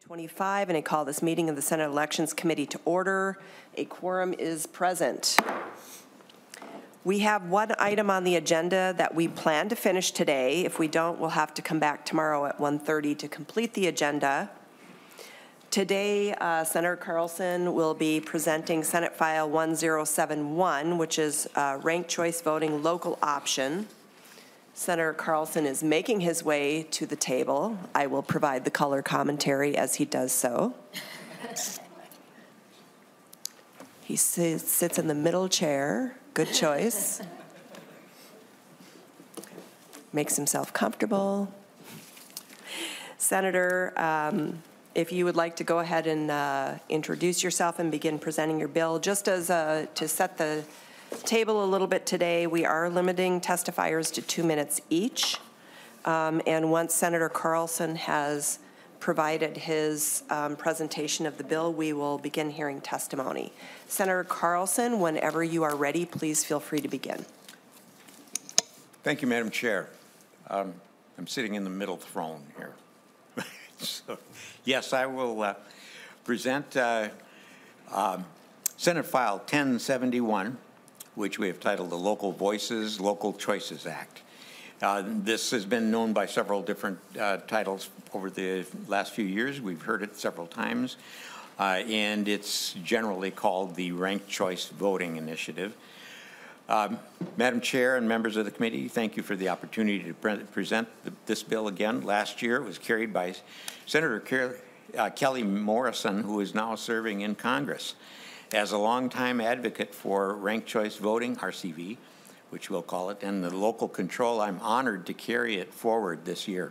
25, and I call this meeting of the Senate Elections Committee to order. A quorum is present. We have one item on the agenda that we plan to finish today. If we don't, we'll have to come back tomorrow at 1:30 to complete the agenda. Today, Senator Carlson will be presenting Senate File 1071, which is ranked choice voting local option. Senator Carlson is making his way to the table. I will provide the color commentary as he does so. He sits in the middle chair. Good choice. Makes himself comfortable. Senator, if you would like to go ahead and introduce yourself and begin presenting your bill. Just as to set the table a little bit today, we are limiting testifiers to 2 minutes each. And once Senator Carlson has provided his presentation of the bill, we will begin hearing testimony. Senator Carlson, whenever you are ready, please feel free to begin. Thank you, Madam Chair. I'm sitting in the middle throne here. So, yes, I will present Senate File 1071, which we have titled the Local Voices, Local Choices Act. This has been known by several different titles over the last few years. We've heard it several times, and it's generally called the Ranked Choice Voting Initiative. Madam Chair and members of the committee, thank you for the opportunity to present this bill again. Last year, it was carried by Senator Kelly Morrison, who is now serving in Congress. As a longtime advocate for ranked choice voting, RCV, which we'll call it, and the local control, I'm honored to carry it forward this year.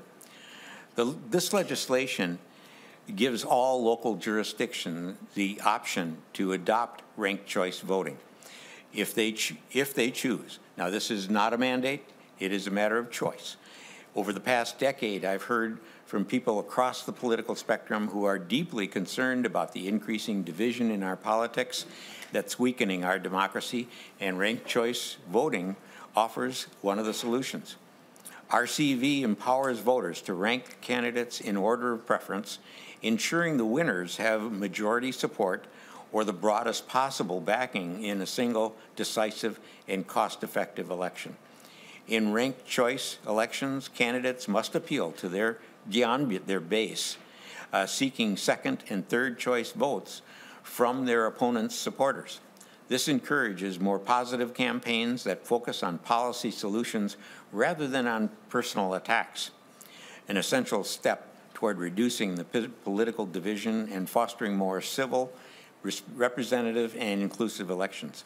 This legislation gives all local jurisdictions the option to adopt ranked choice voting if they choose. Now, this is not a mandate. It is a matter of choice. Over the past decade, I've heard from people across the political spectrum who are deeply concerned about the increasing division in our politics that's weakening our democracy, and ranked choice voting offers one of the solutions. RCV empowers voters to rank candidates in order of preference, ensuring the winners have majority support or the broadest possible backing in a single, decisive, and cost-effective election. In ranked choice elections, candidates must appeal to beyond their base, seeking second and third choice votes from their opponents' supporters. This encourages more positive campaigns that focus on policy solutions rather than on personal attacks, an essential step toward reducing the political division and fostering more civil, representative, and inclusive elections.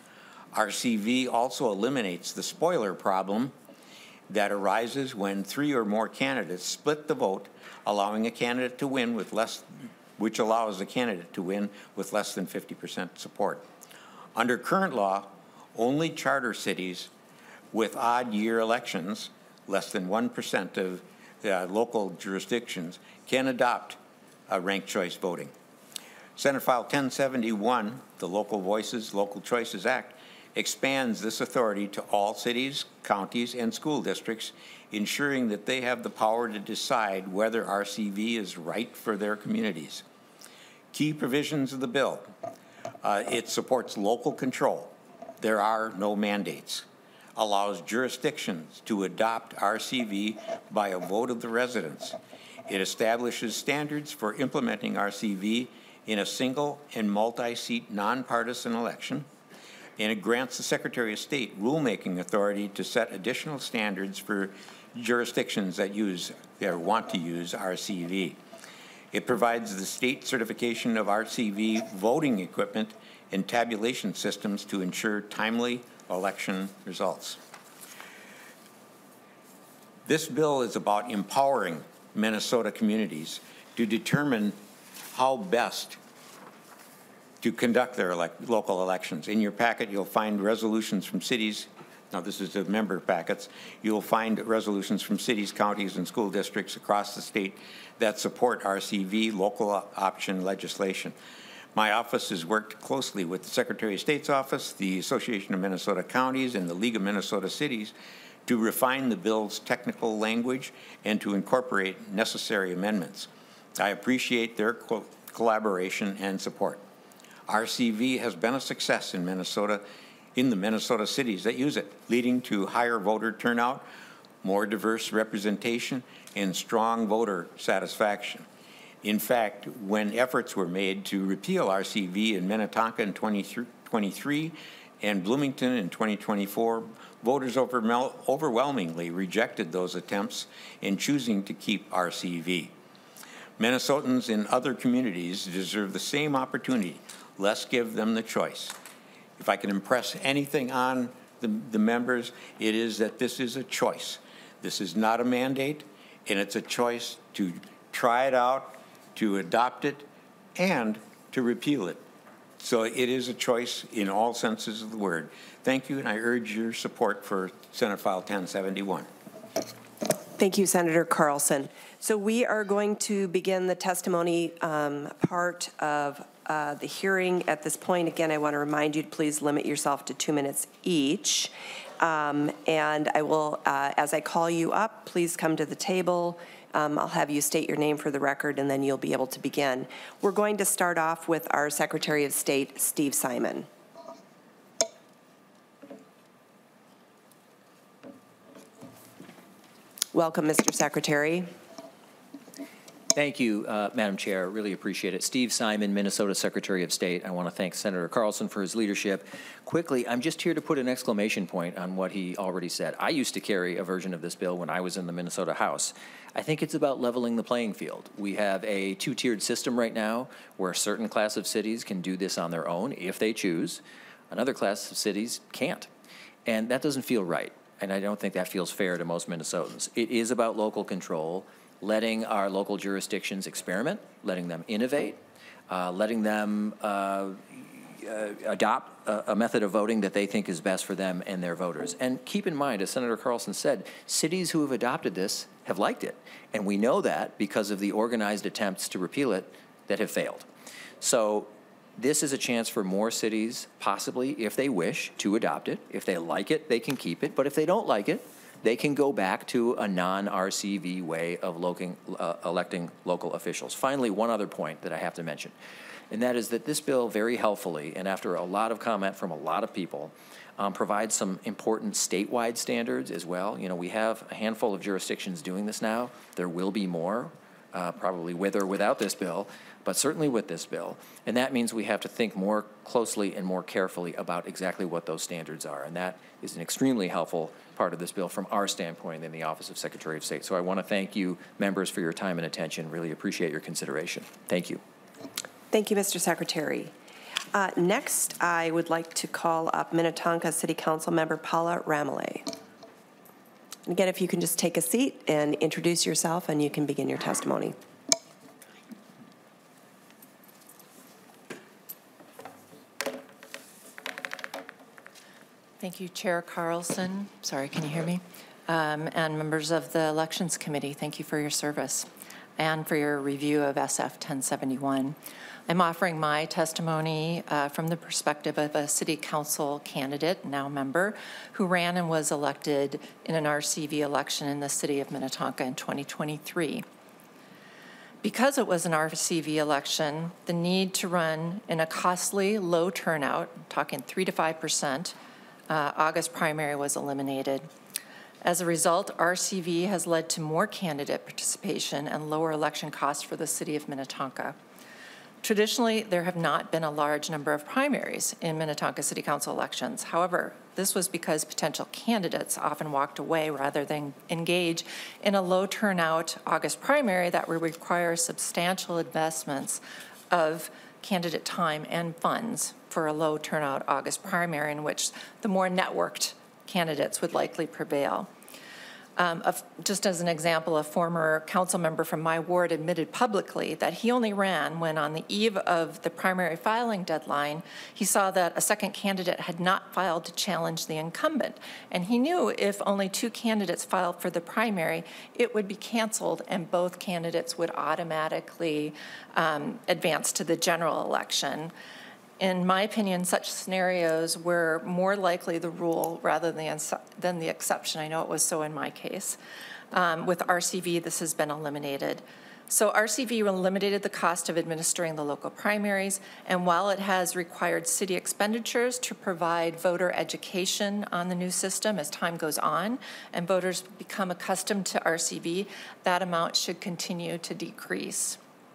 RCV also eliminates the spoiler problem that arises when 3 or more candidates split the vote, allowing a candidate to win with which allows the candidate to win with less than 50% support. Under current law, only charter cities with odd year elections, less than 1% of local jurisdictions, can adopt ranked choice voting. Senate File 1071, the Local Voices, Local Choices Act, expands this authority to all cities, counties, and school districts, ensuring that they have the power to decide whether RCV is right for their communities. Key provisions of the bill. It supports local control. There are no mandates. Allows jurisdictions to adopt RCV by a vote of the residents. It establishes standards for implementing RCV in a single and multi-seat nonpartisan election, and it grants the Secretary of State rulemaking authority to set additional standards for jurisdictions that use or want to use RCV. It provides the state certification of RCV voting equipment and tabulation systems to ensure timely election results. This bill is about empowering Minnesota communities to determine how best to conduct their local elections. In your packet, you'll find resolutions from cities. Now, this is the member packets. You'll find resolutions from cities, counties, and school districts across the state that support RCV local option legislation. My office has worked closely with the Secretary of State's office, the Association of Minnesota Counties, and the League of Minnesota Cities to refine the bill's technical language and to incorporate necessary amendments. I appreciate their collaboration and support. RCV has been a success in Minnesota, in the Minnesota cities that use it, leading to higher voter turnout, more diverse representation, and strong voter satisfaction. In fact, when efforts were made to repeal RCV in Minnetonka in 2023 and Bloomington in 2024, voters overwhelmingly rejected those attempts in choosing to keep RCV. Minnesotans in other communities deserve the same opportunity. Let's give them the choice. If I can impress anything on the members, it is that this is a choice. This is not a mandate, and it's a choice to try it out, to adopt it, and to repeal it. So it is a choice in all senses of the word. Thank you, and I urge your support for Senate File 1071. Thank you, Senator Carlson. So we are going to begin the testimony part of the hearing. At this point, again, I want to remind you to please limit yourself to 2 minutes each. And I will, as I call you up, please come to the table. I'll have you state your name for the record, and then you'll be able to begin. We're going to start off with our Secretary of State, Steve Simon. Welcome, Mr. Secretary. Thank you, Madam Chair. Really appreciate it. Steve Simon, Minnesota Secretary of State. I want to thank Senator Carlson for his leadership. Quickly, I'm just here to put an exclamation point on what he already said. I used to carry a version of this bill when I was in the Minnesota House. I think it's about leveling the playing field. We have a two-tiered system right now where a certain class of cities can do this on their own if they choose. Another class of cities can't. And that doesn't feel right. And I don't think that feels fair to most Minnesotans. It is about local control, letting our local jurisdictions experiment, letting them innovate, letting them adopt a method of voting that they think is best for them and their voters. And keep in mind, as Senator Carlson said, cities who have adopted this have liked it. And we know that because of the organized attempts to repeal it that have failed. So this is a chance for more cities, possibly, if they wish, to adopt it. If they like it, they can keep it. But if they don't like it, they can go back to a non-RCV way of electing local officials. Finally, one other point that I have to mention, and that is that this bill very helpfully, and after a lot of comment from a lot of people, provides some important statewide standards as well. You know, we have a handful of jurisdictions doing this now. There will be more, probably with or without this bill, but certainly with this bill. And that means we have to think more closely and more carefully about exactly what those standards are. And that is an extremely helpful part of this bill from our standpoint in the Office of Secretary of State. So I want to thank you, members, for your time and attention. Really appreciate your consideration. Thank you. Thank you, Mr. Secretary. Next, I would like to call up Minnetonka City Council member Paula Ramelay. And again, if you can just take a seat and introduce yourself, and you can begin your testimony. Thank you, Chair Carlson. Sorry, can you hear me? And members of the Elections Committee, thank you for your service and for your review of SF 1071. I'm offering my testimony from the perspective of a City Council candidate, now member, who ran and was elected in an RCV election in the City of Minnetonka in 2023. Because it was an RCV election, the need to run in a costly, low turnout, talking 3 to 5%, August primary was eliminated. As a result, RCV has led to more candidate participation and lower election costs for the City of Minnetonka. Traditionally, there have not been a large number of primaries in Minnetonka City Council elections. However, this was because potential candidates often walked away rather than engage in a low turnout August primary that would require substantial investments of candidate time and funds for a low turnout August primary in which the more networked candidates would likely prevail. Just as an example, a former council member from my ward admitted publicly that he only ran when on the eve of the primary filing deadline, he saw that a second candidate had not filed to challenge the incumbent. And he knew if only 2 candidates filed for the primary, it would be canceled and both candidates would automatically advance to the general election. In my opinion, such scenarios were more likely the rule rather than the exception. I know it was so in my case. With RCV, this has been eliminated. So RCV eliminated the cost of administering the local primaries, and while it has required city expenditures to provide voter education on the new system as time goes on and voters become accustomed to RCV, that amount should continue to decrease.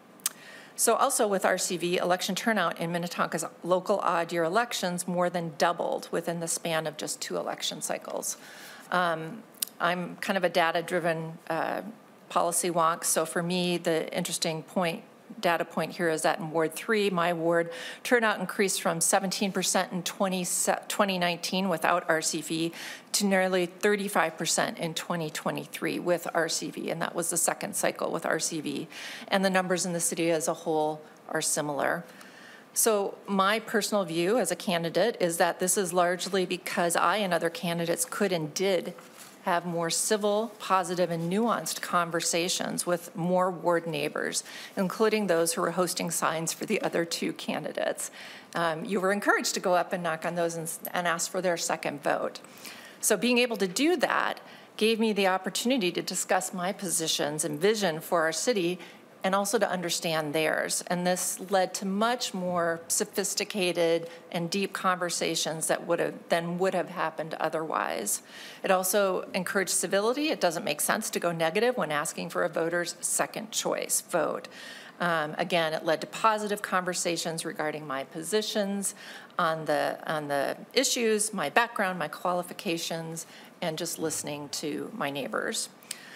So also with RCV, election turnout in Minnetonka's local odd-year elections more than doubled within the span of just 2 election cycles. I'm kind of a data-driven policy wonk, so for me, the interesting data point here is that in Ward 3, my ward, turnout increased from 17% in 2019 without RCV to nearly 35% in 2023 with RCV, and that was the second cycle with RCV. And the numbers in the city as a whole are similar. So my personal view as a candidate is that this is largely because I and other candidates could and did have more civil, positive, and nuanced conversations with more ward neighbors, including those who were hosting signs for the other 2 candidates. You were encouraged to go up and knock on those and ask for their second vote. So being able to do that gave me the opportunity to discuss my positions and vision for our city and also to understand theirs. And this led to much more sophisticated and deep conversations that would have happened otherwise. It also encouraged civility. It doesn't make sense to go negative when asking for a voter's second choice vote. Again, it led to positive conversations regarding my positions on the issues, my background, my qualifications, and just listening to my neighbors.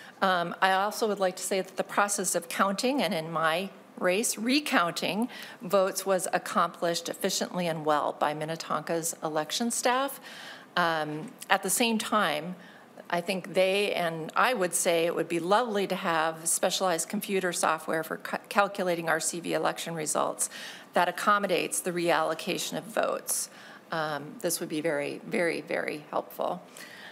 I also would like to say that the process of counting, and in my race, recounting votes was accomplished efficiently and well by Minnetonka's election staff. At the same time, I think they and I would say it would be lovely to have specialized computer software for calculating RCV election results that accommodates the reallocation of votes. This would be very, very, very helpful.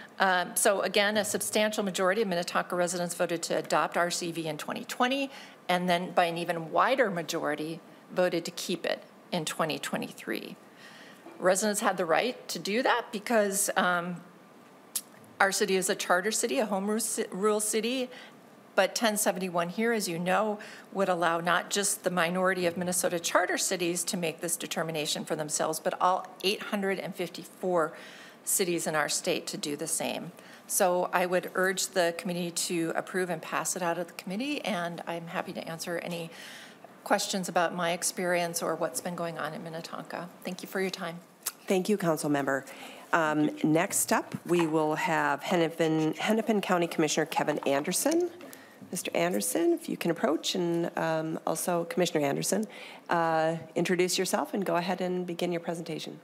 So again, a substantial majority of Minnetonka residents voted to adopt RCV in 2020, and then by an even wider majority voted to keep it in 2023. Residents had the right to do that because our city is a charter city, a home rule city, but 1071 here, as you know, would allow not just the minority of Minnesota charter cities to make this determination for themselves, but all 854 cities in our state to do the same. So I would urge the committee to approve and pass it out of the committee, and I'm happy to answer any questions about my experience or what's been going on in Minnetonka. Thank you for your time. Thank you, Council Member. Next up, we will have Hennepin County Commissioner Kevin Anderson. Mr. Anderson, if you can approach, and also Commissioner Anderson, introduce yourself and go ahead and begin your presentation.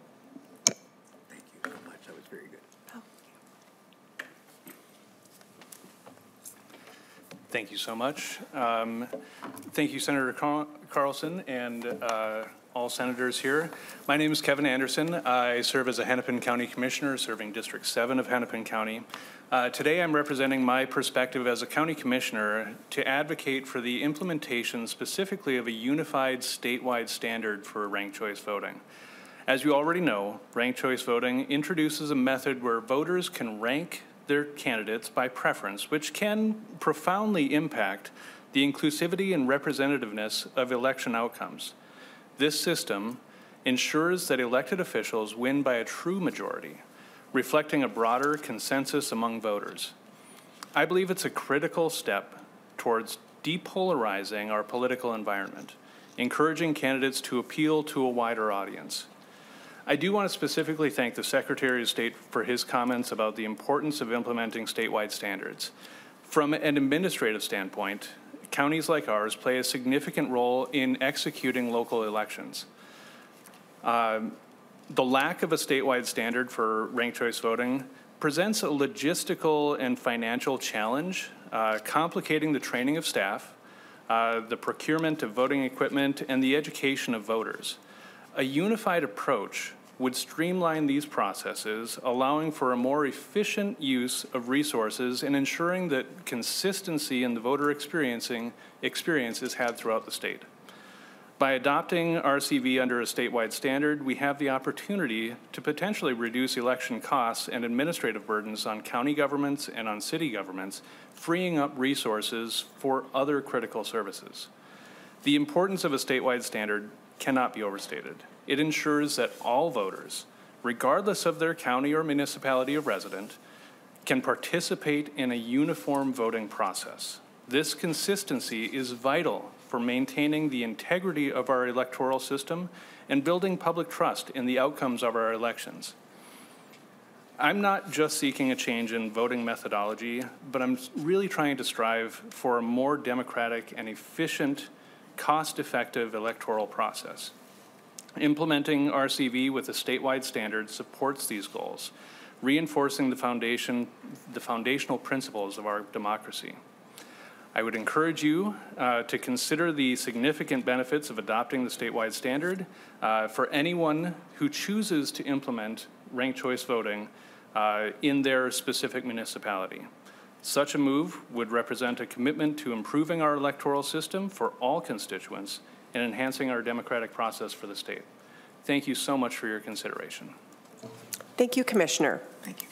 Thank you so much. Thank you, Senator Carlson, and all senators here. My name is Kevin Anderson. I serve as a Hennepin County Commissioner serving District 7 of Hennepin County. Today I'm representing my perspective as a County Commissioner to advocate for the implementation specifically of a unified statewide standard for ranked choice voting. As you already know, ranked choice voting introduces a method where voters can rank their candidates by preference, which can profoundly impact the inclusivity and representativeness of election outcomes. This system ensures that elected officials win by a true majority, reflecting a broader consensus among voters. I believe it's a critical step towards depolarizing our political environment, encouraging candidates to appeal to a wider audience. I do want to specifically thank the Secretary of State for his comments about the importance of implementing statewide standards. From an administrative standpoint, counties like ours play a significant role in executing local elections. The lack of a statewide standard for ranked choice voting presents a logistical and financial challenge, complicating the training of staff, the procurement of voting equipment, and the education of voters. A unified approach would streamline these processes, allowing for a more efficient use of resources and ensuring that consistency in the voter experience is had throughout the state. By adopting RCV under a statewide standard, we have the opportunity to potentially reduce election costs and administrative burdens on county governments and on city governments, freeing up resources for other critical services. The importance of a statewide standard cannot be overstated. It ensures that all voters, regardless of their county or municipality of residence, can participate in a uniform voting process. This consistency is vital for maintaining the integrity of our electoral system and building public trust in the outcomes of our elections. I'm not just seeking a change in voting methodology, but I'm really trying to strive for a more democratic and efficient, cost-effective electoral process. Implementing RCV with a statewide standard supports these goals, reinforcing the foundational principles of our democracy. I would encourage you to consider the significant benefits of adopting the statewide standard for anyone who chooses to implement ranked choice voting in their specific municipality. Such a move would represent a commitment to improving our electoral system for all constituents and enhancing our democratic process for the state. Thank you so much for your consideration. Thank you, Commissioner. Thank you.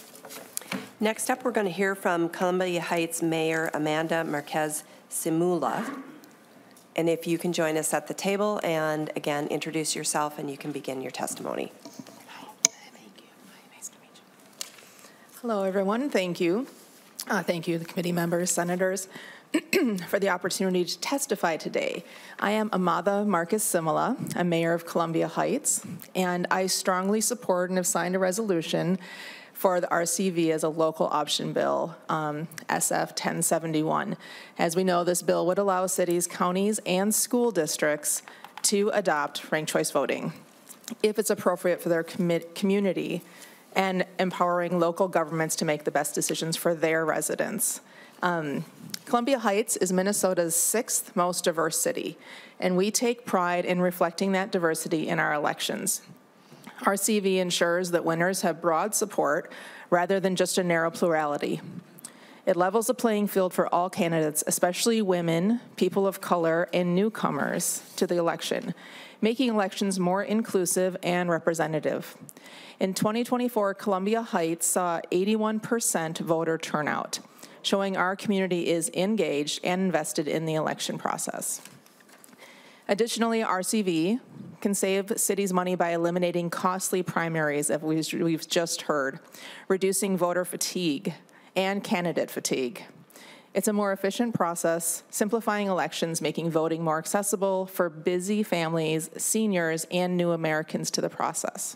Next up, we're going to hear from Columbia Heights Mayor Amanda Marquez Simula. And if you can join us at the table and again, introduce yourself and you can begin your testimony. Thank you. Nice to meet you. Hello, everyone. Thank you. Thank you, the committee members, senators, for the opportunity to testify today. I am Amanda Marquez Simula. I'm mayor of Columbia Heights, and I strongly support and have signed a resolution for the RCV as a local option bill, SF 1071. As we know, this bill would allow cities, counties, and school districts to adopt ranked choice voting if it's appropriate for their community and empowering local governments to make the best decisions for their residents. Columbia Heights is Minnesota's 6th most diverse city, and we take pride in reflecting that diversity in our elections. RCV ensures that winners have broad support rather than just a narrow plurality. It levels the playing field for all candidates, especially women, people of color, and newcomers to the election, making elections more inclusive and representative. In 2024, Columbia Heights saw 81% voter turnout, showing our community is engaged and invested in the election process. Additionally, RCV can save cities money by eliminating costly primaries, as we've just heard, reducing voter fatigue and candidate fatigue. It's a more efficient process, simplifying elections, making voting more accessible for busy families, seniors, and new Americans to the process.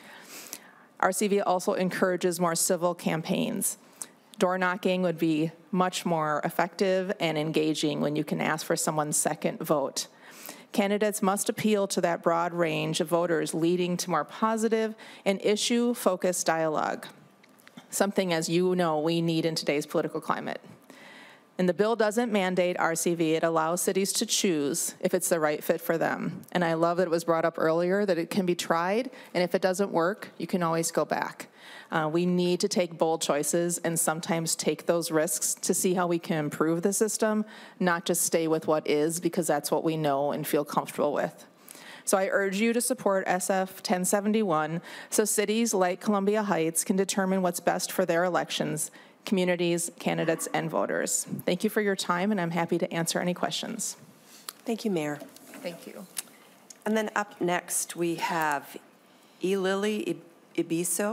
RCV also encourages more civil campaigns. Door knocking would be much more effective and engaging when you can ask for someone's second vote. Candidates must appeal to that broad range of voters, leading to more positive and issue-focused dialogue, something, as you know, we need in today's political climate. And the bill doesn't mandate RCV. It allows cities to choose if it's the right fit for them. And I love that it was brought up earlier that it can be tried, and if it doesn't work, you can always go back. We need to take bold choices and sometimes take those risks to see how we can improve the system, not just stay with what is, because that's what we know and feel comfortable with. So I urge you to support SF 1071 so cities like Columbia Heights can determine what's best for their elections, communities, candidates, and voters. Thank you for your time, and I'm happy to answer any questions. Thank you, Mayor. Thank you. And then up next, we have Ilili Ibiso.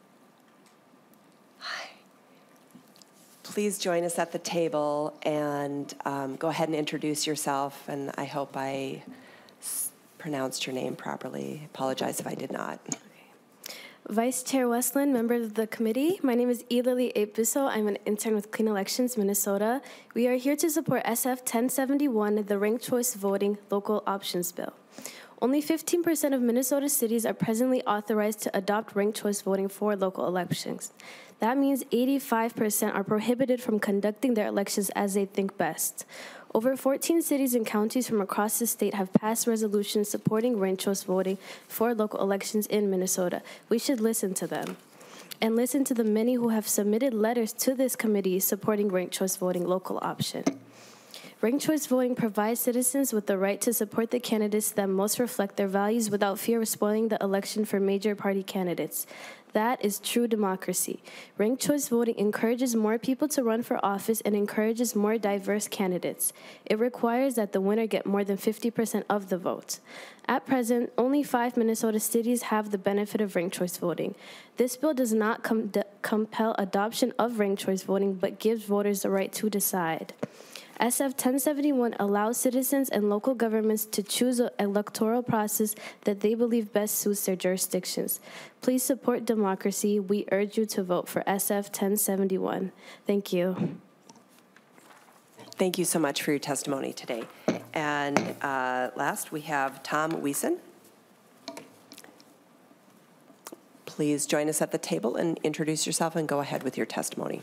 Hi. Please join us at the table and go ahead and introduce yourself, and I hope I pronounced your name properly. Apologize if I did not. Vice Chair Westland, members of the committee, my name is Ilili Ibiso. I'm an intern with Clean Elections, Minnesota. We are here to support SF 1071, the Ranked Choice Voting Local Options Bill. Only 15% of Minnesota cities are presently authorized to adopt ranked choice voting for local elections. That means 85% are prohibited from conducting their elections as they think best. Over 14 cities and counties from across the state have passed resolutions supporting ranked choice voting for local elections in Minnesota. We should listen to them and listen to the many who have submitted letters to this committee supporting ranked choice voting local option. Ranked choice voting provides citizens with the right to support the candidates that most reflect their values without fear of spoiling the election for major party candidates. That is true democracy. Ranked choice voting encourages more people to run for office and encourages more diverse candidates. It requires that the winner get more than 50% of the vote. At present, only 5 Minnesota cities have the benefit of ranked choice voting. This bill does not compel adoption of ranked choice voting, but gives voters the right to decide. SF 1071 allows citizens and local governments to choose an electoral process that they believe best suits their jurisdictions. Please support democracy. We urge you to vote for SF 1071. Thank you. Thank you so much for your testimony today. And last, we have Tom Wiesen. Please join us at the table and introduce yourself and go ahead with your testimony.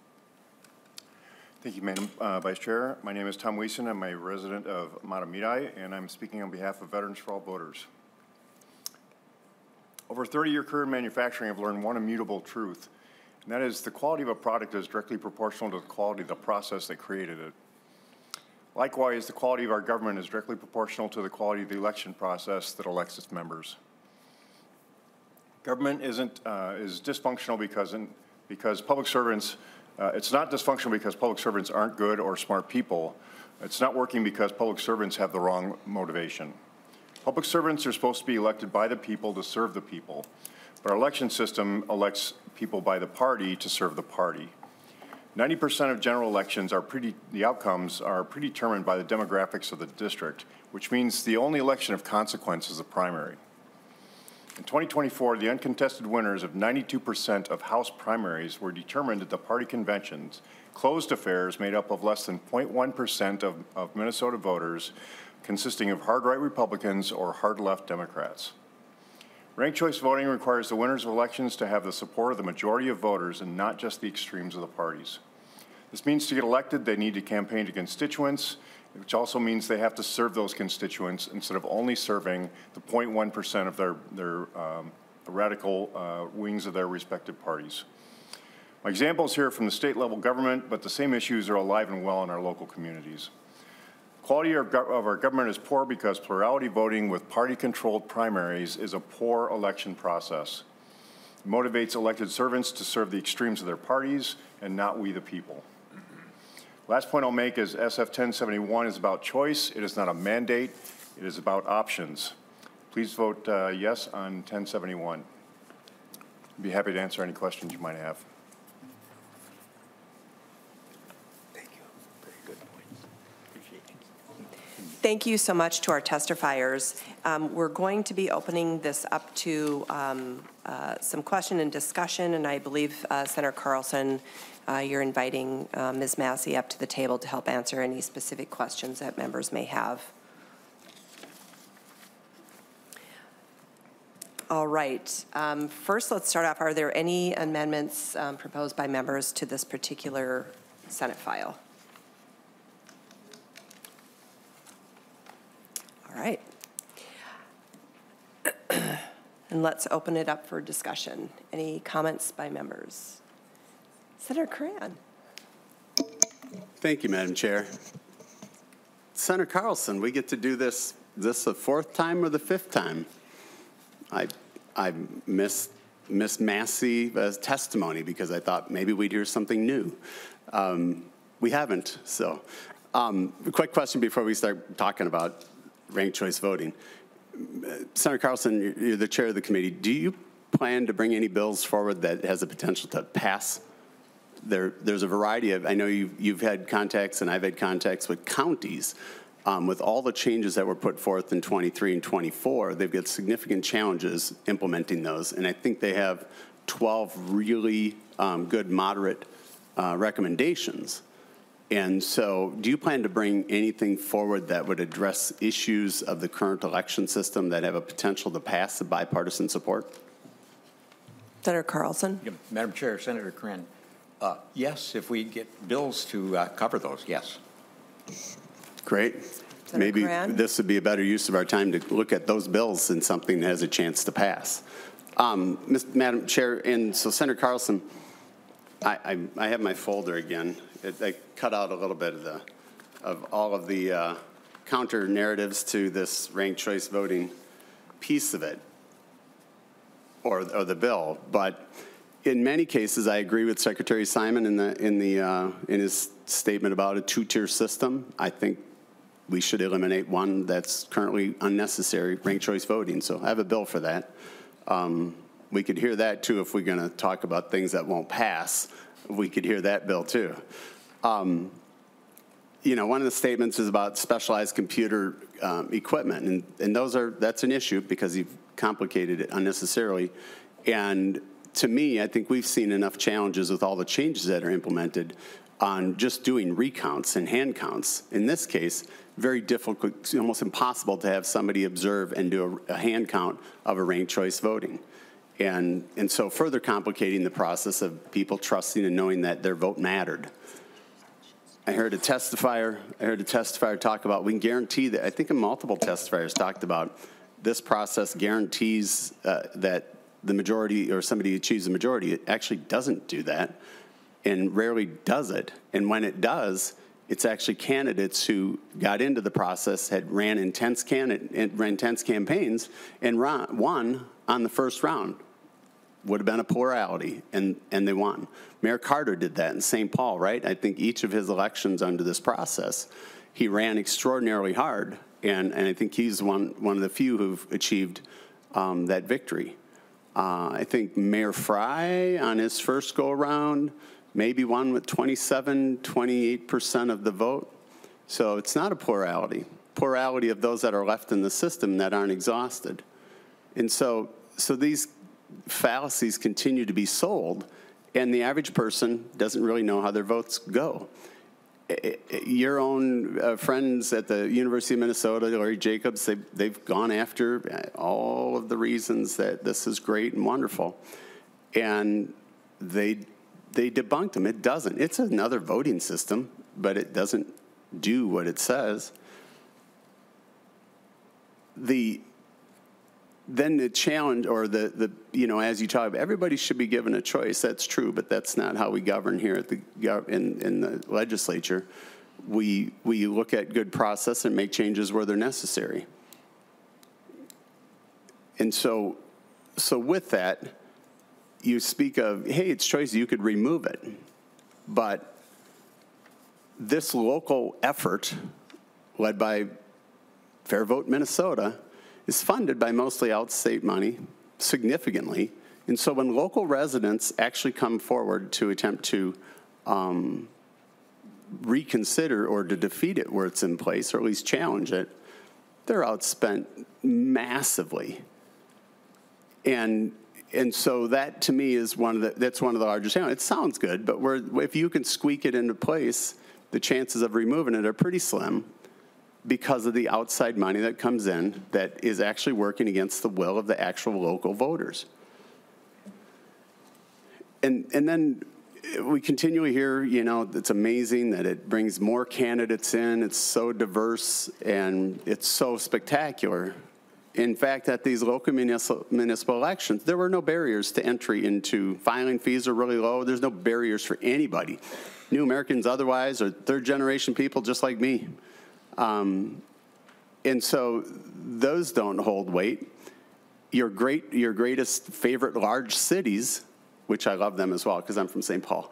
Thank you, Madam Vice Chair. My name is Tom Wiesen. I'm a resident of Matamidi, and I'm speaking on behalf of Veterans for All Voters. Over a 30-year career in manufacturing, I've learned one immutable truth, and that is the quality of a product is directly proportional to the quality of the process that created it. Likewise, the quality of our government is directly proportional to the quality of the election process that elects its members. Government is dysfunctional because public servants. It's not dysfunctional because public servants aren't good or smart people. It's not working because public servants have the wrong motivation. Public servants are supposed to be elected by the people to serve the people, but our election system elects people by the party to serve the party. 90% of general elections the outcomes are predetermined by the demographics of the district, which means the only election of consequence is the primary. In 2024, the uncontested winners of 92% of House primaries were determined at the party conventions, closed affairs made up of less than 0.1% of Minnesota voters, consisting of hard-right Republicans or hard-left Democrats. Ranked choice voting requires the winners of elections to have the support of the majority of voters and not just the extremes of the parties. This means to get elected, they need to campaign to constituents, which also means they have to serve those constituents instead of only serving the 0.1% of their radical wings of their respective parties. My examples here from the state level government, but the same issues are alive and well in our local communities. Quality of our government is poor because plurality voting with party-controlled primaries is a poor election process. It motivates elected servants to serve the extremes of their parties and not we the people. Last point I'll make is SF 1071 is about choice. It is not a mandate. It is about options. Please vote yes on 1071. I'd be happy to answer any questions you might have. Thank you. Very good points. Appreciate it. Thank you so much to our testifiers. We're going to be opening this up to some question and discussion, and I believe Senator Carlson, you're inviting Ms. Massey up to the table to help answer any specific questions that members may have. All right. First, let's start off. Are there any amendments proposed by members to this particular Senate file? All right. And let's open it up for discussion. Any comments by members? Senator Cran. Thank you, Madam Chair. Senator Carlson, we get to do this the fourth time or the fifth time? I missed Ms. Massey's testimony because I thought maybe we'd hear something new. We haven't, so. A quick question before we start talking about ranked choice voting. Senator Carlson, you're the chair of the committee. Do you plan to bring any bills forward that has the potential to pass? There's a variety of, I know you've had contacts and I've had contacts with counties. With all the changes that were put forth in 23 and 24, they've got significant challenges implementing those. And I think they have 12 really good moderate recommendations. And so do you plan to bring anything forward that would address issues of the current election system that have a potential to pass the bipartisan support? Senator Carlson. Yeah, Madam Chair, Senator Cran, yes, if we get bills to cover those, yes. Great. Senator Maybe Cran? this would be a better use of our time to look at those bills and something that has a chance to pass. Madam Chair, and so Senator Carlson, I have my folder again. I cut out a little bit of of all of the counter narratives to this ranked choice voting piece of it, or the bill. But in many cases, I agree with Secretary Simon in his statement about a two-tier system. I think we should eliminate one that's currently unnecessary, ranked choice voting. So I have a bill for that. We could hear that too if we're going to talk about things that won't pass. We could hear that bill too. You know, one of the statements is about specialized computer equipment, and that's an issue because you've complicated it unnecessarily. And to me, I think we've seen enough challenges with all the changes that are implemented on just doing recounts and hand counts. In this case, very difficult, almost impossible to have somebody observe and do a hand count of a ranked choice voting. And so further complicating the process of people trusting and knowing that their vote mattered. I heard a testifier talk about, we can guarantee that, I think multiple testifiers talked about this process guarantees that the majority or somebody achieves a majority. It actually doesn't do that and rarely does it. And when it does, it's actually candidates who got into the process, had ran intense campaigns and won on the first round. Would have been a plurality, and they won. Mayor Carter did that in St. Paul, right? I think each of his elections under this process, he ran extraordinarily hard, and I think he's one of the few who've achieved that victory. I think Mayor Fry on his first go-around maybe won with 28% of the vote. So it's not a plurality of those that are left in the system that aren't exhausted. And so these fallacies continue to be sold, and the average person doesn't really know how their votes go. Your own friends at the University of Minnesota, Larry Jacobs, they've gone after all of the reasons that this is great and wonderful, and they debunked them. It doesn't. It's another voting system, but it doesn't do what it says. Then the challenge, or as you talk about, everybody should be given a choice. That's true, but that's not how we govern here at in the legislature. We look at good process and make changes where they're necessary. And so with that, you speak of, hey, it's choice, you could remove it. But this local effort, led by Fair Vote Minnesota, is funded by mostly outstate money, significantly. And so when local residents actually come forward to attempt to reconsider or to defeat it where it's in place, or at least challenge it, they're outspent massively. And so that, to me, is that's one of the largest challenges. It sounds good, but if you can squeak it into place, the chances of removing it are pretty slim, because of the outside money that comes in that is actually working against the will of the actual local voters. And then we continually hear, it's amazing that it brings more candidates in, it's so diverse, and it's so spectacular. In fact, at these local municipal elections, there were no barriers to entry into. Filing fees are really low. There's no barriers for anybody. New Americans otherwise, or third-generation people just like me. And so those don't hold weight. Your greatest favorite large cities, which I love them as well because I'm from St. Paul,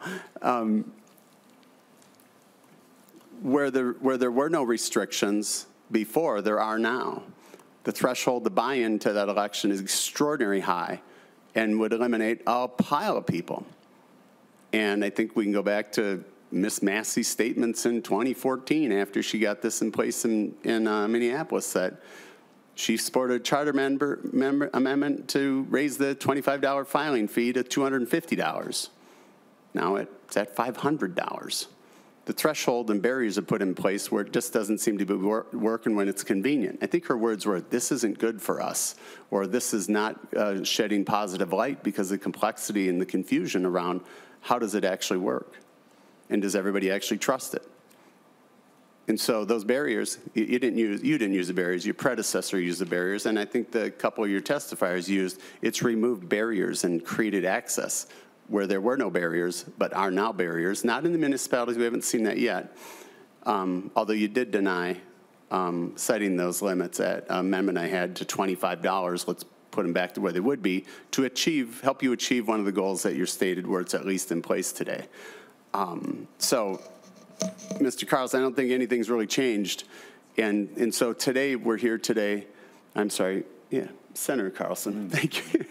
where there were no restrictions before, there are now. The threshold to buy into that election is extraordinarily high and would eliminate a pile of people. And I think we can go back to Miss Massey's statements in 2014 after she got this in place in Minneapolis, that she supported a charter amendment to raise the $25 filing fee to $250. Now it's at $500. The threshold and barriers are put in place where it just doesn't seem to be working when it's convenient. I think her words were, this isn't good for us, or this is not shedding positive light because of the complexity and the confusion around how does it actually work. And does everybody actually trust it? And so those barriers, you didn't use the barriers, your predecessor used the barriers, and I think the couple of your testifiers it's removed barriers and created access where there were no barriers, but are now barriers, not in the municipalities, we haven't seen that yet, although you did deny setting those limits at amendment I had to $25, let's put them back to where they would be, to help you achieve one of the goals that you're stated where it's at least in place today. So, Mr. Carlson, I don't think anything's really changed. And so today, we're here today, I'm sorry, yeah, Senator Carlson, thank you.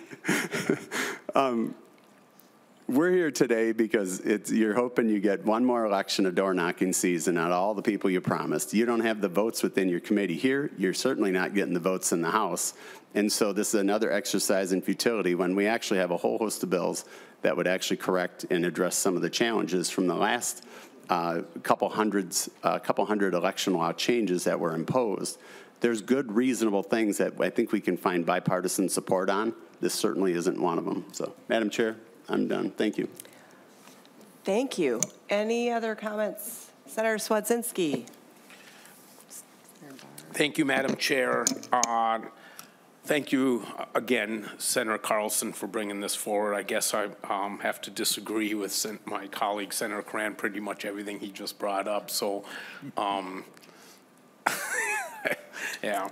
We're here today because you're hoping you get one more election of door-knocking season out of all the people you promised. You don't have the votes within your committee here. You're certainly not getting the votes in the House. And so this is another exercise in futility when we actually have a whole host of bills that would actually correct and address some of the challenges from the last couple hundred election law changes that were imposed. There's good, reasonable things that I think we can find bipartisan support on. This certainly isn't one of them. So, Madam Chair, I'm done. Thank you. Thank you. Any other comments? Senator Swedzinski. Thank you, Madam Chair. Thank you again, Senator Carlson, for bringing this forward. I guess I have to disagree with my colleague, Senator Cran, pretty much everything he just brought up. So, yeah.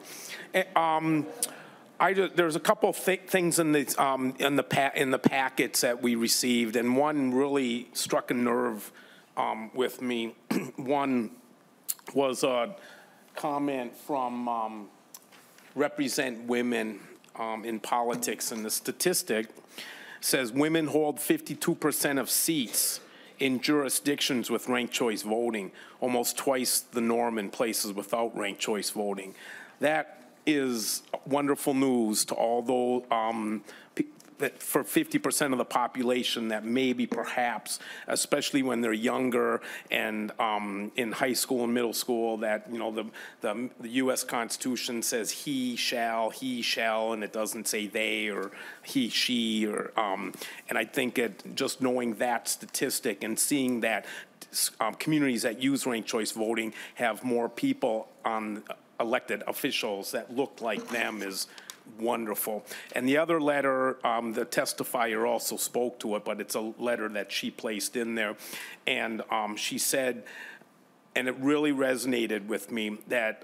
There's a couple of things in the packets that we received, and one really struck a nerve with me. One was a comment from Represent Women in Politics, and the statistic says women hold 52% of seats in jurisdictions with ranked choice voting, almost twice the norm in places without ranked choice voting. That is wonderful news to all those that for 50% of the population that maybe perhaps, especially when they're younger and in high school and middle school, that, you know, the U.S. Constitution says he shall, and it doesn't say they or he, she, or, and I think just knowing that statistic and seeing that communities that use ranked choice voting have more people on elected officials that look like them is wonderful. And the other letter, the testifier also spoke to it, but it's a letter that she placed in there. And she said, and it really resonated with me, that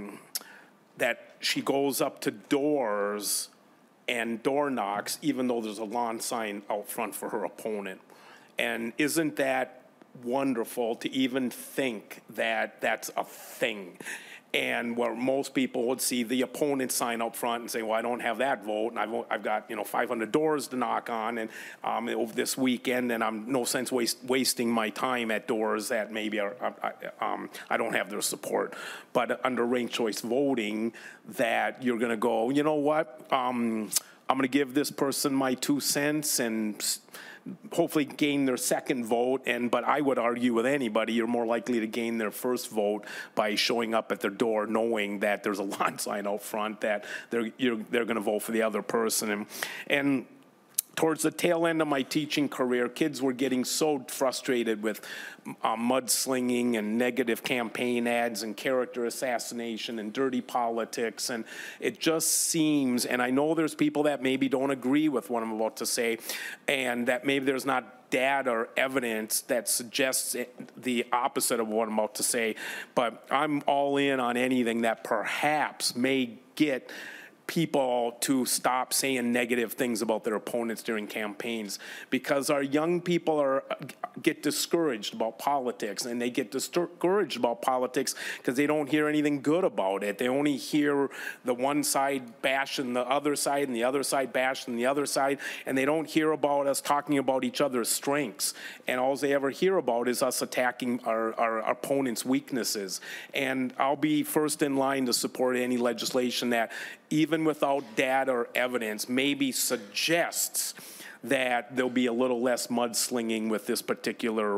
that she goes up to doors and door knocks, even though there's a lawn sign out front for her opponent. And isn't that wonderful to even think that that's a thing? And where most people would see the opponent sign up front and say, well, I don't have that vote, and I've got 500 doors to knock on, and over this weekend, and I'm no sense wasting my time at doors that maybe I don't have their support. But under ranked choice voting, that you're going to go, you know what, I'm going to give this person my 2 cents and hopefully gain their second vote, but I would argue with anybody, you're more likely to gain their first vote by showing up at their door knowing that there's a lawn sign out front that they're going to vote for the other person. And towards the tail end of my teaching career, kids were getting so frustrated with mudslinging and negative campaign ads and character assassination and dirty politics. And it just seems, and I know there's people that maybe don't agree with what I'm about to say, and that maybe there's not data or evidence that suggests the opposite of what I'm about to say, but I'm all in on anything that perhaps may get people to stop saying negative things about their opponents during campaigns, because our young people get discouraged about politics, and they get discouraged about politics because they don't hear anything good about it. They only hear the one side bashing the other side and the other side bashing the other side, and they don't hear about us talking about each other's strengths. And all they ever hear about is us attacking our opponent's weaknesses. And I'll be first in line to support any legislation that, even without data or evidence, maybe suggests that there'll be a little less mudslinging with this particular,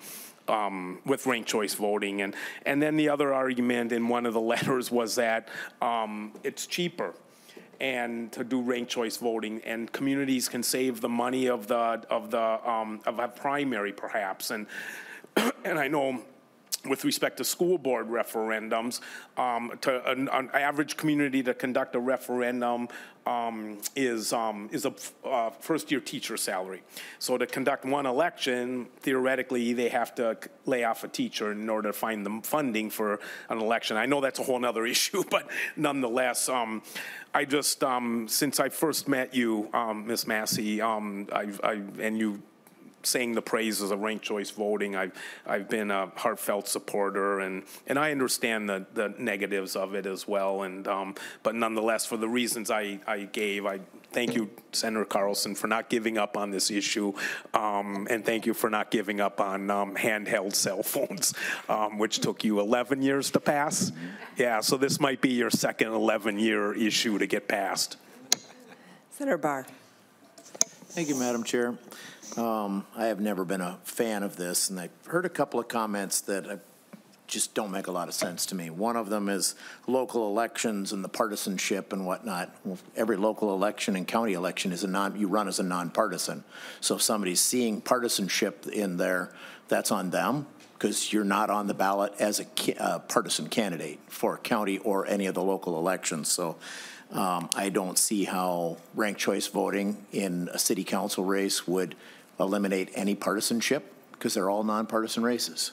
with ranked choice voting. And then the other argument in one of the letters was that it's cheaper and to do ranked choice voting, and communities can save the money of a primary perhaps. And I know with respect to school board referendums, to an average community to conduct a referendum is a first-year teacher salary. So to conduct one election, theoretically, they have to lay off a teacher in order to find the funding for an election. I know that's a whole other issue, but nonetheless, I just, since I first met you, Ms. Massey, and you saying the praises of ranked choice voting, I've been a heartfelt supporter, and I understand the negatives of it as well. And but nonetheless, for the reasons I gave, I thank you, Senator Carlson, for not giving up on this issue, and thank you for not giving up on handheld cell phones, which took you 11 years to pass. Yeah, so this might be your second 11-year issue to get passed. Senator Barr. Thank you, Madam Chair. I have never been a fan of this, and I've heard a couple of comments that just don't make a lot of sense to me. One of them is local elections and the partisanship and whatnot. Well, every local election and county election is you run as a nonpartisan. So if somebody's seeing partisanship in there, that's on them, because you're not on the ballot as a partisan candidate for county or any of the local elections. So I don't see how ranked choice voting in a city council race would eliminate any partisanship, because they're all nonpartisan races.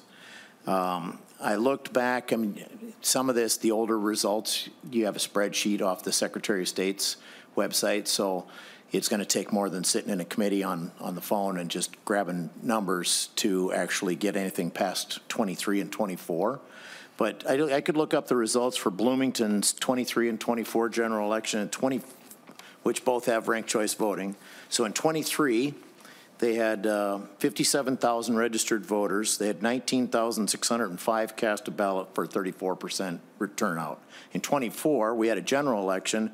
I looked back, I mean, some of this, the older results, you have a spreadsheet off the Secretary of State's website, so it's going to take more than sitting in a committee on the phone and just grabbing numbers to actually get anything past 23 and 24. But I could look up the results for Bloomington's 23 and 24 general election, and which both have ranked choice voting. So in 23, they had 57,000 registered voters. They had 19,605 cast a ballot for 34% turnout. In 24, we had a general election,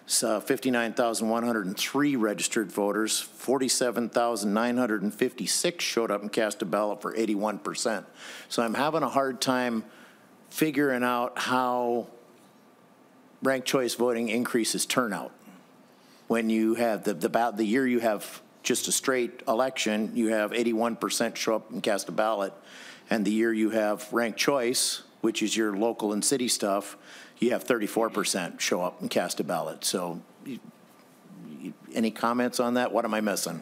59,103 registered voters, 47,956 showed up and cast a ballot for 81%. So I'm having a hard time figuring out how ranked choice voting increases turnout. When you have the year you have just a straight election, you have 81% show up and cast a ballot, and the year you have ranked choice, which is your local and city stuff, you have 34% show up and cast a ballot. So any comments on that? What am I missing?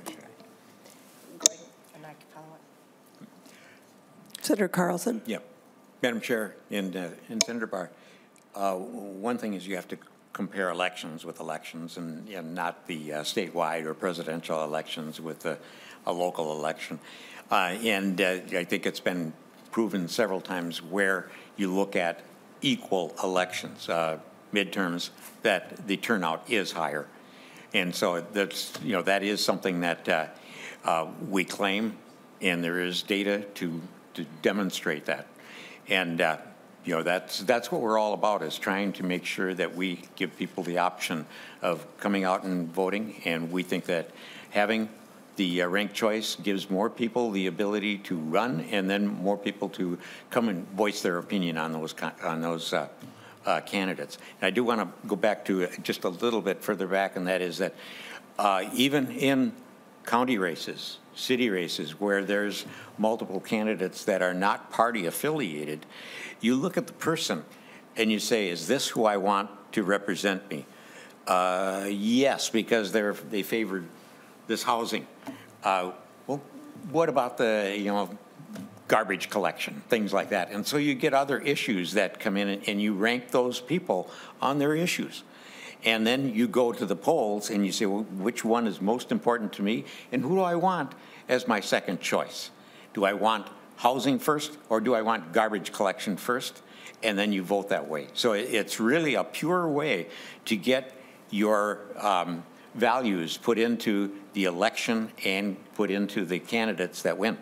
Senator Carlson. Yeah. Madam Chair and Senator Barr, one thing is you have to compare elections with elections, and not the statewide or presidential elections with a local election. And I think it's been proven several times where you look at equal elections, midterms, that the turnout is higher. And so that's, that is something that we claim, and there is data to demonstrate that. And that's what we're all about, is trying to make sure that we give people the option of coming out and voting. And we think that having the ranked choice gives more people the ability to run, and then more people to come and voice their opinion on those candidates. And I do want to go back to just a little bit further back, and that is that even in county races, city races, where there's multiple candidates that are not party affiliated, you look at the person and you say, is this who I want to represent me? Yes, because they favored this housing. Well, what about the, garbage collection, things like that? And so you get other issues that come in, and you rank those people on their issues. And then you go to the polls and you say, well, which one is most important to me, and who do I want as my second choice? Do I want housing first, or do I want garbage collection first? And then you vote that way. So it's really a pure way to get your values put into the election and put into the candidates that win.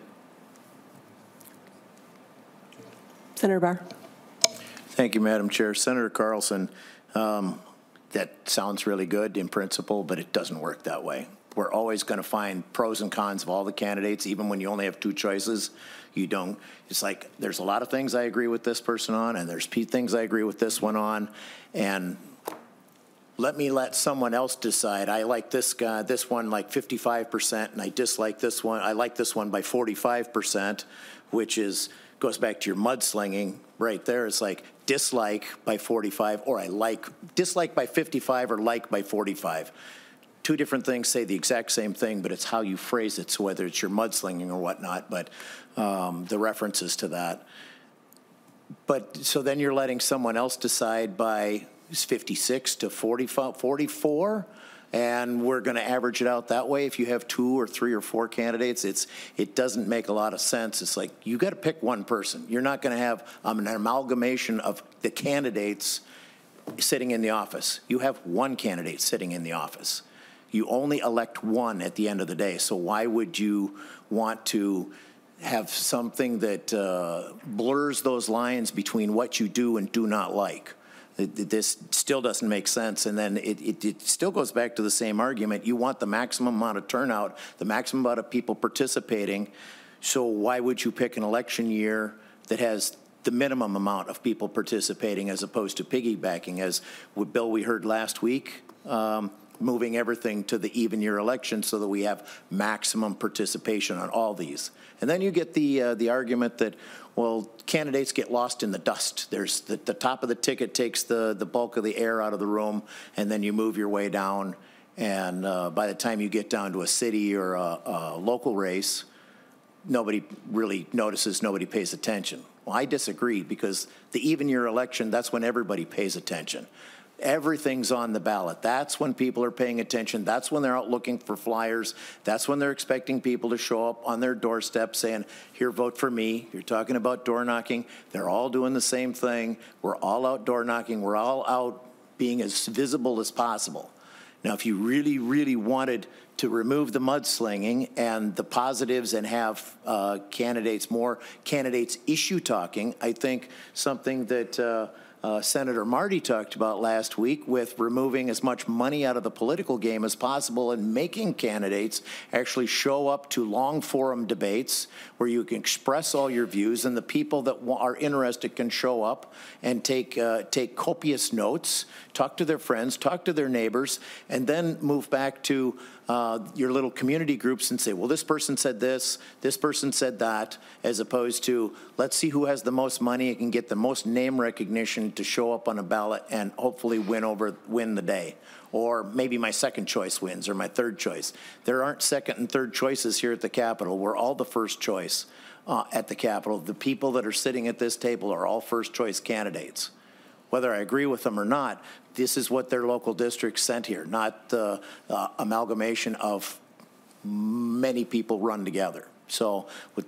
Senator Barr. Thank you, Madam Chair. Senator Carlson, that sounds really good in principle, but it doesn't work that way. We're always going to find pros and cons of all the candidates, even when you only have two choices. You don't. It's like there's a lot of things I agree with this person on, and there's things I agree with this one on, and let someone else decide. I like this guy, this one like 55%, and I dislike this one. I like this one by 45%, which is goes back to your mudslinging right there. It's like dislike by 45, or dislike by 55 or like by 45. Two different things say the exact same thing, but it's how you phrase it. So whether it's your mudslinging or whatnot, but the references to that. But so then you're letting someone else decide by 56 to 44, and we're going to average it out that way. If you have 2 or 3 or 4 candidates, it doesn't make a lot of sense. It's like you got to pick one person. You're not going to have an amalgamation of the candidates sitting in the office. You have one candidate sitting in the office. You only elect one at the end of the day. So why would you want to have something that blurs those lines between what you do and do not like? This still doesn't make sense. And then it still goes back to the same argument. You want the maximum amount of turnout, the maximum amount of people participating. So why would you pick an election year that has the minimum amount of people participating as opposed to piggybacking, as with Bill we heard last week, moving everything to the even year election so that we have maximum participation on all these. And then you get the argument that, well, candidates get lost in the dust. There's the top of the ticket takes the bulk of the air out of the room, and then you move your way down. And by the time you get down to a city or a local race, nobody really notices, nobody pays attention. Well, I disagree, because the even year election, that's when everybody pays attention. Everything's on the ballot. That's when people are paying attention. That's when they're out looking for flyers. That's when they're expecting people to show up on their doorstep saying, here, vote for me. You're talking about door knocking. They're all doing the same thing. We're all out door knocking. We're all out being as visible as possible. Now, if you really, really wanted to remove the mudslinging and the positives and have more candidates issue talking, I think something that Senator Marty talked about last week, with removing as much money out of the political game as possible and making candidates actually show up to long forum debates where you can express all your views, and the people that are interested can show up and take copious notes, talk to their friends, talk to their neighbors, and then move back to your little community groups and say, well, this person said this person said that, as opposed to, let's see who has the most money and can get the most name recognition to show up on a ballot and hopefully win the day. Or maybe my second choice wins, or my third choice. There aren't second and third choices here at the Capitol. We're all the first choice at the Capitol. The people that are sitting at this table are all first choice candidates. Whether I agree with them or not, this is what their local district sent here, not the amalgamation of many people run together. So with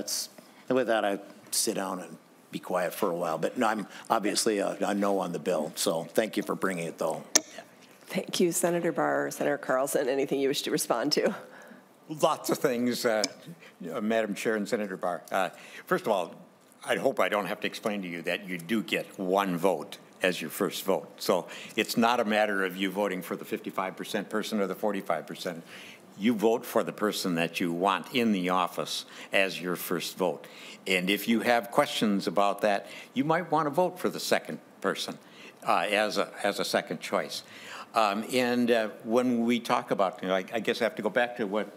that, I sit down and be quiet for a while. But no, I'm obviously a no on the bill. So thank you for bringing it, though. Thank you, Senator Barr, Senator Carlson. Anything you wish to respond to? Lots of things, Madam Chair and Senator Barr. First of all, I hope I don't have to explain to you that you do get one vote as your first vote. So it's not a matter of you voting for the 55% person or the 45%. You vote for the person that you want in the office as your first vote. And if you have questions about that, you might want to vote for the second person as a second choice. When we talk about, I guess I have to go back to what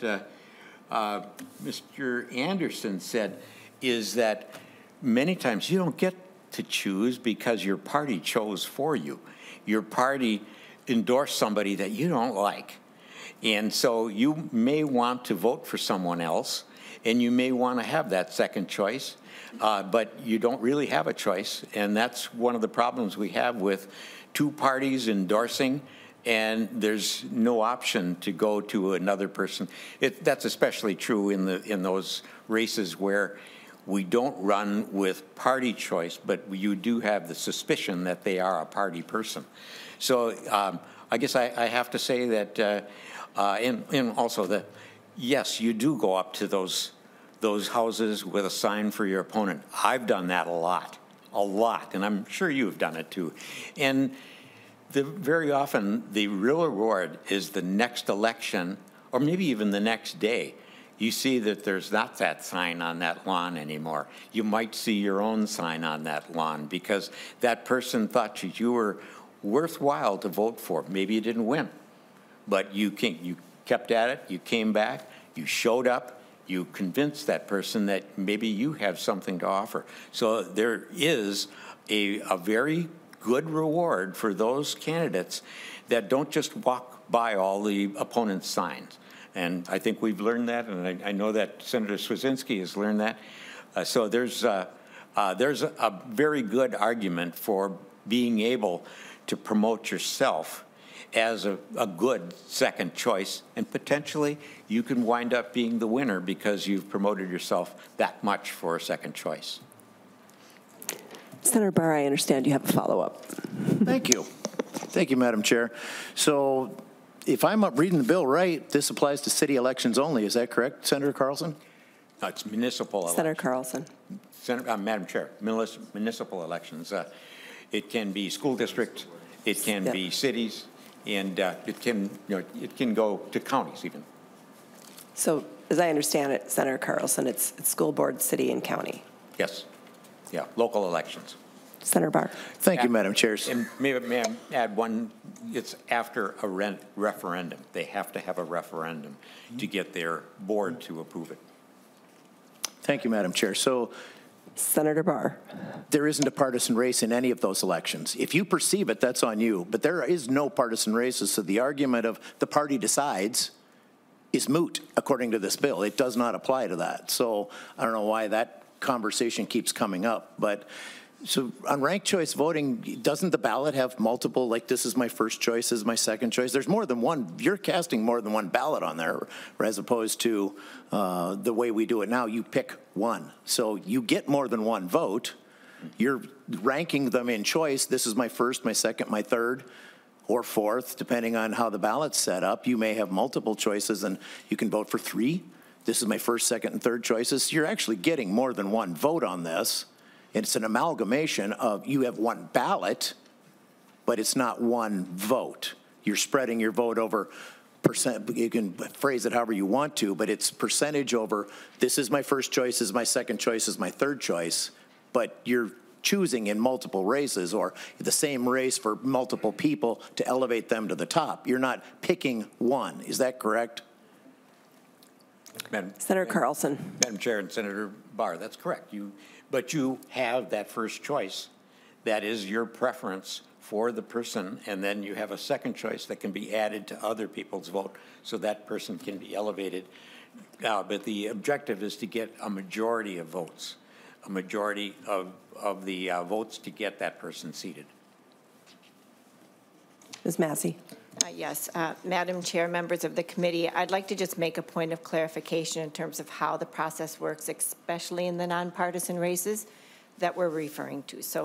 Mr. Anderson said, is that many times you don't get to choose because your party chose for you. Your party endorsed somebody that you don't like. And so you may want to vote for someone else, and you may want to have that second choice, but you don't really have a choice. And that's one of the problems we have with two parties endorsing, and there's no option to go to another person. That's especially true in those races where we don't run with party choice, but you do have the suspicion that they are a party person. So I guess I have to say that, and also that, yes, you do go up to those houses with a sign for your opponent. I've done that a lot, and I'm sure you've done it too. And very often, the real reward is the next election, or maybe even the next day. You see that there's not that sign on that lawn anymore. You might see your own sign on that lawn because that person thought that you were worthwhile to vote for. Maybe you didn't win, but you kept at it, you came back, you showed up, You convince that person that maybe you have something to offer. So there is a very good reward for those candidates that don't just walk by all the opponent's signs. And I think we've learned that, and I know that Senator Swedzinski has learned that. So there's a very good argument for being able to promote yourself as a good second choice, and potentially you can wind up being the winner because you've promoted yourself that much for a second choice. Senator Barr, I understand you have a follow-up. Thank you. Thank you, Madam Chair. So if I'm reading the bill right, this applies to city elections only. Is that correct, Senator Carlson? No, it's municipal elections. Senator Carlson. Madam Chair, municipal elections. It can be school districts, it can be cities, and it can go to counties even. So as I understand it, Senator Carlson, it's school board, city, and county. Yes. Yeah, local elections. Senator Barr. Thank you, Madam Chair. And may I add one, it's after a referendum. They have to have a referendum to get their board to approve it. Thank you, Madam Chair. So Senator Barr. there isn't a partisan race in any of those elections. If you perceive it, that's on you. But there is no partisan races, so the argument of the party decides is moot, according to this bill. It does not apply to that. So I don't know why that conversation keeps coming up. But so on ranked choice voting, doesn't the ballot have multiple, like this is my first choice, this is my second choice? There's more than one, you're casting more than one ballot on there, as opposed to the way we do it now, you pick one. So you get more than one vote. You're ranking them in choice. This is my first, my second, my third, or fourth, depending on how the ballot's set up. You may have multiple choices and you can vote for three. This is my first, second, and third choices. You're actually getting more than one vote on this. It's an amalgamation of you have one ballot, but it's not one vote. You're spreading your vote over percent. You can phrase it however you want to, but it's percentage over this is my first choice, this is my second choice, this is my third choice, but you're choosing in multiple races or the same race for multiple people to elevate them to the top. You're not picking one. Is that correct? Senator Carlson. Madam Chair and Senator Barr, that's correct. But you have that first choice. That is your preference for the person, and then you have a second choice that can be added to other people's vote so that person can be elevated. But the objective is to get a majority of votes, a majority of the votes to get that person seated. Ms. Massey. Yes, Madam Chair, members of the committee, I'd like to just make a point of clarification in terms of how the process works, especially in the nonpartisan races that we're referring to. So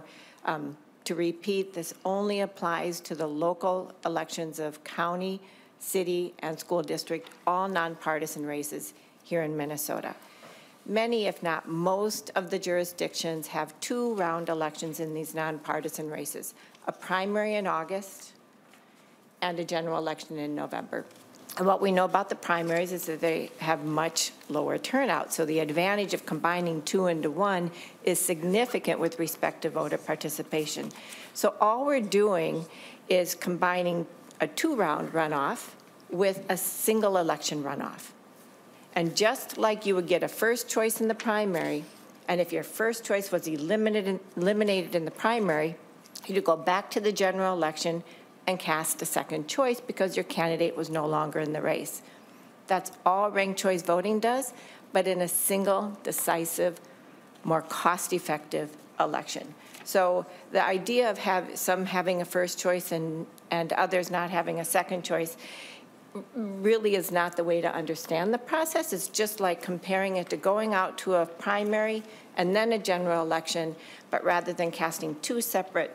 to repeat, this only applies to the local elections of county, city, and school district, all nonpartisan races here in Minnesota. Many, if not most, of the jurisdictions have two-round elections in these nonpartisan races, a primary in August and a general election in November. And what we know about the primaries is that they have much lower turnout. So the advantage of combining two into one is significant with respect to voter participation. So all we're doing is combining a two-round runoff with a single election runoff. And just like you would get a first choice in the primary, and if your first choice was eliminated in the primary, you'd go back to the general election and cast a second choice because your candidate was no longer in the race. That's all ranked choice voting does, but in a single, decisive, more cost-effective election. So the idea of some having a first choice and others not having a second choice really is not the way to understand the process. It's just like comparing it to going out to a primary and then a general election, but rather than casting two separate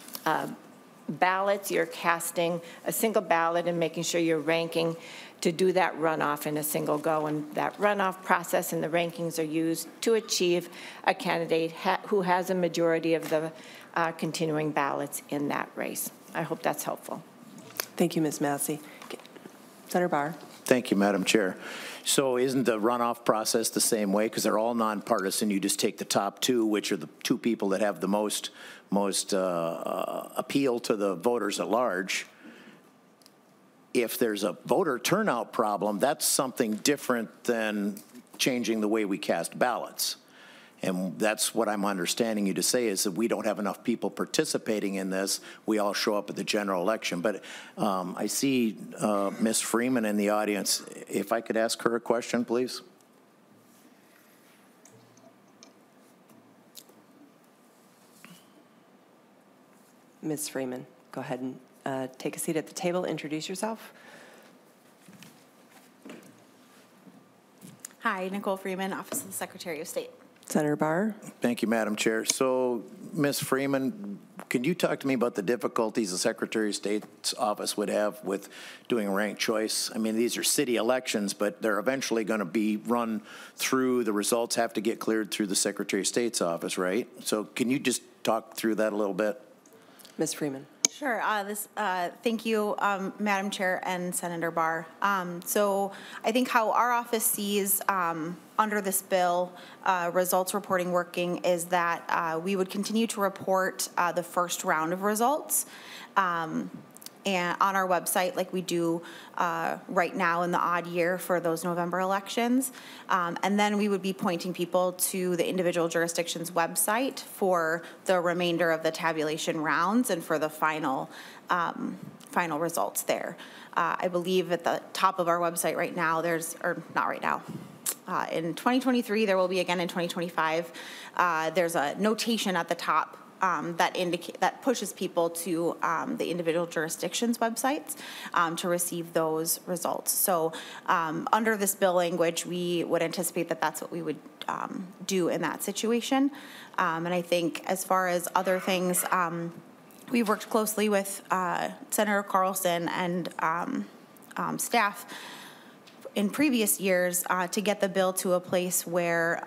ballots, you're casting a single ballot and making sure you're ranking to do that runoff in a single go. And that runoff process and the rankings are used to achieve a candidate who has a majority of the continuing ballots in that race. I hope that's helpful. Thank you, Ms. Massey. Senator Barr. Thank you, Madam Chair. So isn't the runoff process the same way? Because they're all nonpartisan. You just take the top two, which are the two people that have the most appeal to the voters at large. If there's a voter turnout problem, that's something different than changing the way we cast ballots. And that's what I'm understanding you to say, is that we don't have enough people participating in this. We all show up at the general election. But I see Ms. Freeman in the audience. If I could ask her a question, please. Ms. Freeman, go ahead and take a seat at the table. Introduce yourself. Hi, Nicole Freeman, Office of the Secretary of State. Senator Barr. Thank you, Madam Chair. So, Ms. Freeman, can you talk to me about the difficulties the Secretary of State's office would have with doing ranked choice? I mean, these are city elections, but they're eventually going to be run through, the results have to get cleared through the Secretary of State's office, right? So can you just talk through that a little bit? Ms. Freeman. Sure. Thank you, Madam Chair and Senator Barr. So I think how our office sees under this bill results reporting working is that we would continue to report the first round of results and on our website like we do right now in the odd year for those November elections. And then we would be pointing people to the individual jurisdiction's website for the remainder of the tabulation rounds and for the final results there. I believe at the top of our website right now, not right now, in 2023, there will be again in 2025, there's a notation at the top that pushes people to the individual jurisdictions' websites to receive those results. So under this bill language, we would anticipate that that's what we would do in that situation. And I think as far as other things, we've worked closely with Senator Carlson and staff in previous years to get the bill to a place where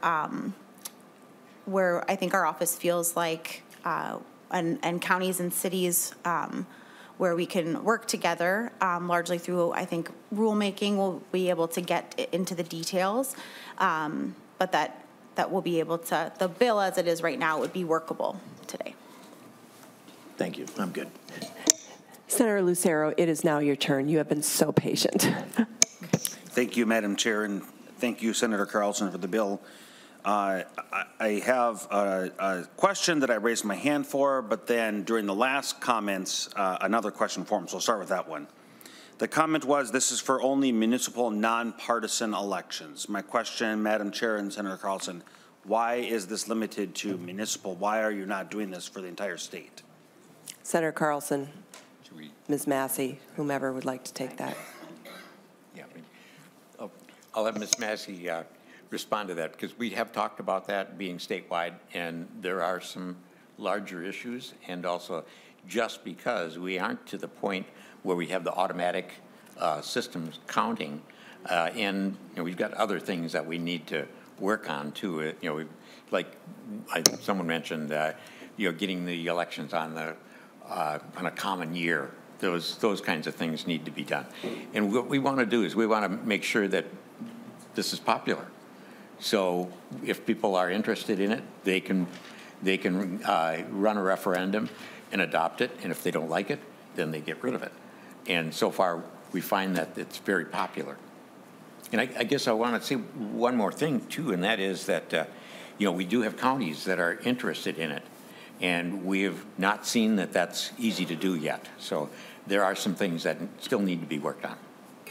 I think our office feels like and counties and cities where we can work together, largely through, I think, rulemaking. We'll be able to get into the details, but that we'll be able to, the bill as it is right now would be workable today. Thank you. I'm good. Senator Lucero, it is now your turn. You have been so patient. Thank you, Madam Chair, and thank you, Senator Carlson, for the bill. I have a question that I raised my hand for, but then during the last comments, another question formed, so I'll start with that one. The comment was, this is for only municipal nonpartisan elections. My question, Madam Chair and Senator Carlson, why is this limited to municipal? Why are you not doing this for the entire state? Senator Carlson, Ms. Massey, whomever would like to take that. Yeah, I'll have Ms. Massey respond to that, because we have talked about that being statewide, and there are some larger issues, and also just because we aren't to the point where we have the automatic systems counting, and we've got other things that we need to work on too. Like someone mentioned, getting the elections on a common year. Those kinds of things need to be done, and what we want to do is we want to make sure that this is popular. So if people are interested in it, they can run a referendum and adopt it, and if they don't like it, then they get rid of it. And so far, we find that it's very popular. And I guess I want to say one more thing, too, and that is that, we do have counties that are interested in it, and we have not seen that that's easy to do yet. So there are some things that still need to be worked on.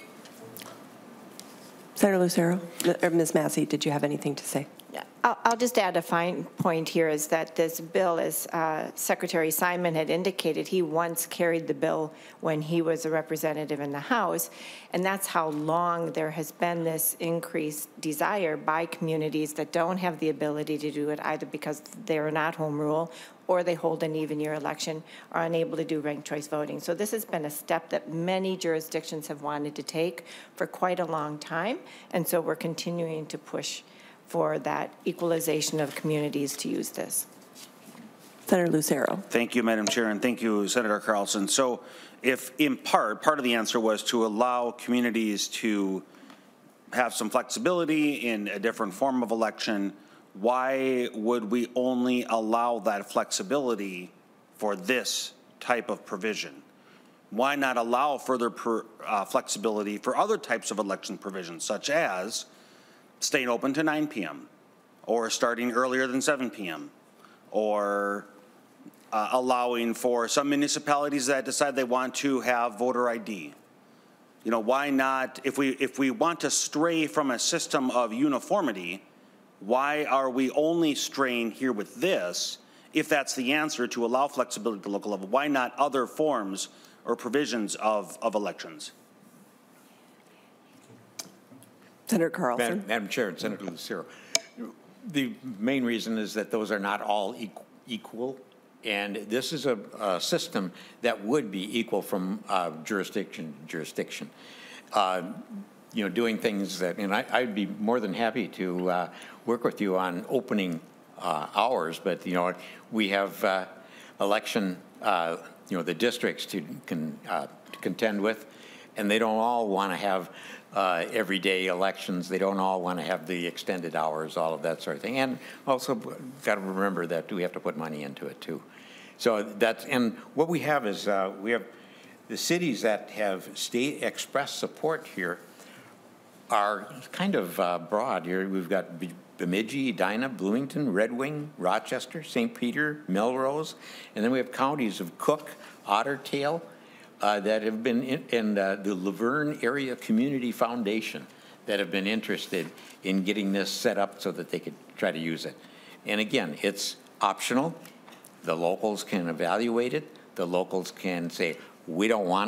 Senator Lucero, or Ms. Massey, did you have anything to say? Yeah, I'll just add a fine point here is that this bill, as Secretary Simon had indicated, he once carried the bill when he was a representative in the House, and that's how long there has been this increased desire by communities that don't have the ability to do it, either because they're not home rule or they hold an even year election, are unable to do ranked choice voting. So this has been a step that many jurisdictions have wanted to take for quite a long time, and so we're continuing to push for that equalization of communities to use this. Senator Lucero. Thank you, Madam Chair, and thank you, Senator Carlson. So if in part of the answer was to allow communities to have some flexibility in a different form of election, why would we only allow that flexibility for this type of provision? Why not allow further flexibility for other types of election provisions, such as staying open to 9 p.m. or starting earlier than 7 p.m. or allowing for some municipalities that decide they want to have voter ID. You know, why not, if we want to stray from a system of uniformity, why are we only straying here with this? If that's the answer, to allow flexibility at the local level, why not other forms or provisions of elections? Senator Carlson. Madam Chair and Senator Lucero, the main reason is that those are not all equal, and this is a system that would be equal from jurisdiction to jurisdiction. You know, doing things that, and I'd be more than happy to work with you on opening hours, but you know, we have election, you know, the districts to contend with, and they don't all want to have everyday elections. They don't all want to have the extended hours, all of that sort of thing. And also got to remember that we have to put money into it too. So that's, and what we have is we have the cities that have expressed support here are kind of broad. Here we've got Bemidji, Edina, Bloomington, Red Wing, Rochester, St. Peter, Melrose, and then we have counties of Cook, Otter Tail, that have been in the Laverne Area Community Foundation that have been interested in getting this set up so that they could try to use it. And again, it's optional. The locals can evaluate it. The locals can say, we don't want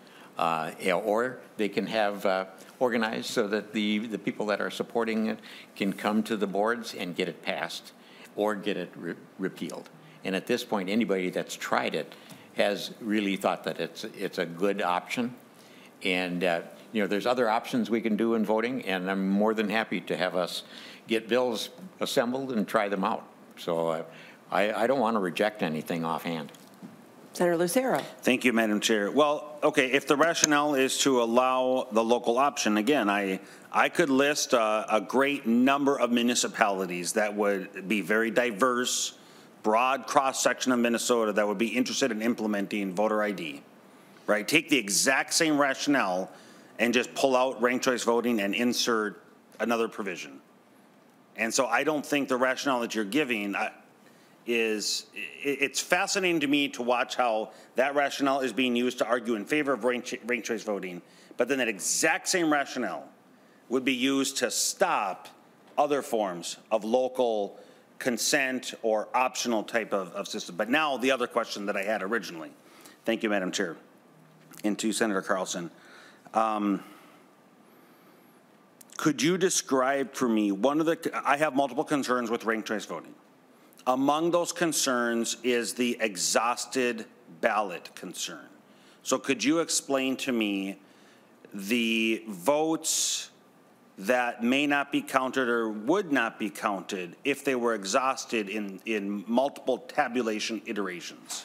it, or they can have organized so that the people that are supporting it can come to the boards and get it passed or get it repealed. And at this point, anybody that's tried it has really thought that it's a good option. And you know, there's other options we can do in voting, and I'm more than happy to have us get bills assembled and try them out. So I don't want to reject anything offhand. Senator Lucero. Thank you, Madam Chair. Well, okay, if the rationale is to allow the local option, again, I could list a great number of municipalities that would be very diverse, broad cross-section of Minnesota that would be interested in implementing voter ID, right? Take the exact same rationale and just pull out ranked choice voting and insert another provision. And so I don't think the rationale that you're giving it's fascinating to me to watch how that rationale is being used to argue in favor of ranked choice voting, but then that exact same rationale would be used to stop other forms of local consent or optional type of system. But now the other question that I had originally, thank you, Madam Chair, and to Senator Carlson. Could you describe for me I have multiple concerns with ranked choice voting. Among those concerns is the exhausted ballot concern. So could you explain to me the votes that may not be counted or would not be counted if they were exhausted in multiple tabulation iterations?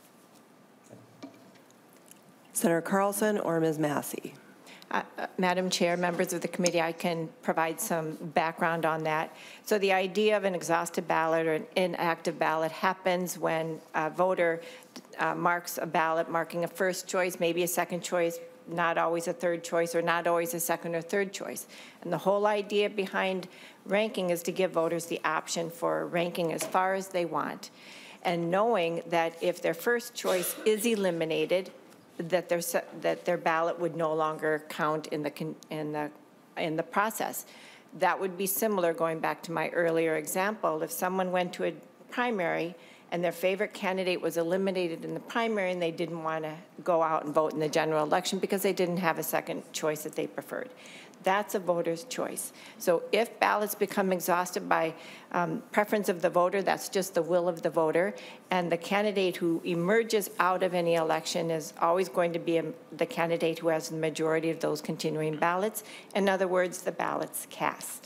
Senator Carlson or Ms. Massey? Madam Chair, members of the committee, I can provide some background on that. So the idea of an exhausted ballot or an inactive ballot happens when a voter marks a ballot, marking a first choice, maybe a second choice, not always a third choice, or not always a second or third choice. And the whole idea behind ranking is to give voters the option for ranking as far as they want. And knowing that if their first choice is eliminated, that their ballot would no longer count in the process. That would be similar, going back to my earlier example, if someone went to a primary and their favorite candidate was eliminated in the primary and they didn't want to go out and vote in the general election because they didn't have a second choice that they preferred. That's a voter's choice. So if ballots become exhausted by preference of the voter, that's just the will of the voter, and the candidate who emerges out of any election is always going to be the candidate who has the majority of those continuing ballots. In other words, the ballots cast.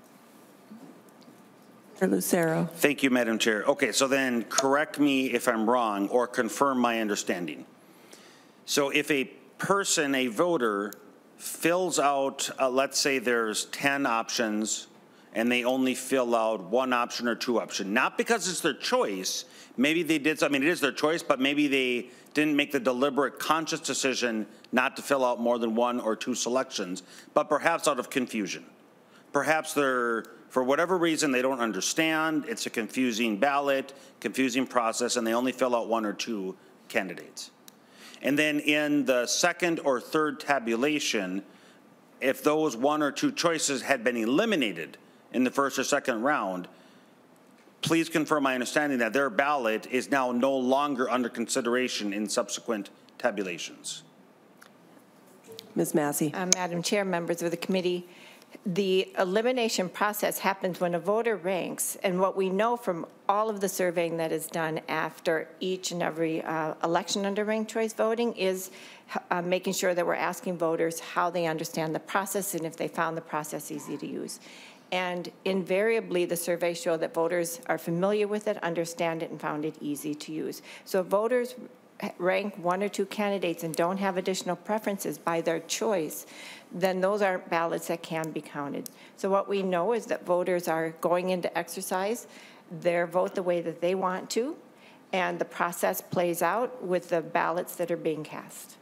Senator Lucero. Thank you, Madam Chair. Okay, so then correct me if I'm wrong or confirm my understanding. So if a person, a voter, fills out, let's say there's 10 options and they only fill out one option or two option, not because it's their choice, maybe they did, I mean, it is their choice, but maybe they didn't make the deliberate conscious decision not to fill out more than one or two selections, but perhaps out of confusion. Perhaps they're, for whatever reason, they don't understand. It's a confusing ballot, confusing process, and they only fill out 1 or 2 candidates. And then in the second or third tabulation, if those 1 or 2 choices had been eliminated in the first or second round, please confirm my understanding that their ballot is now no longer under consideration in subsequent tabulations. Ms. Massey. Madam Chair, members of the committee, the elimination process happens when a voter ranks, and what we know from all of the surveying that is done after each and every election under ranked choice voting is making sure that we're asking voters how they understand the process and if they found the process easy to use. And invariably, the surveys show that voters are familiar with it, understand it, and found it easy to use. So if voters rank 1 or 2 candidates and don't have additional preferences by their choice, then those aren't ballots that can be counted. So what we know is that voters are going into exercise their vote the way that they want to, and the process plays out with the ballots that are being cast.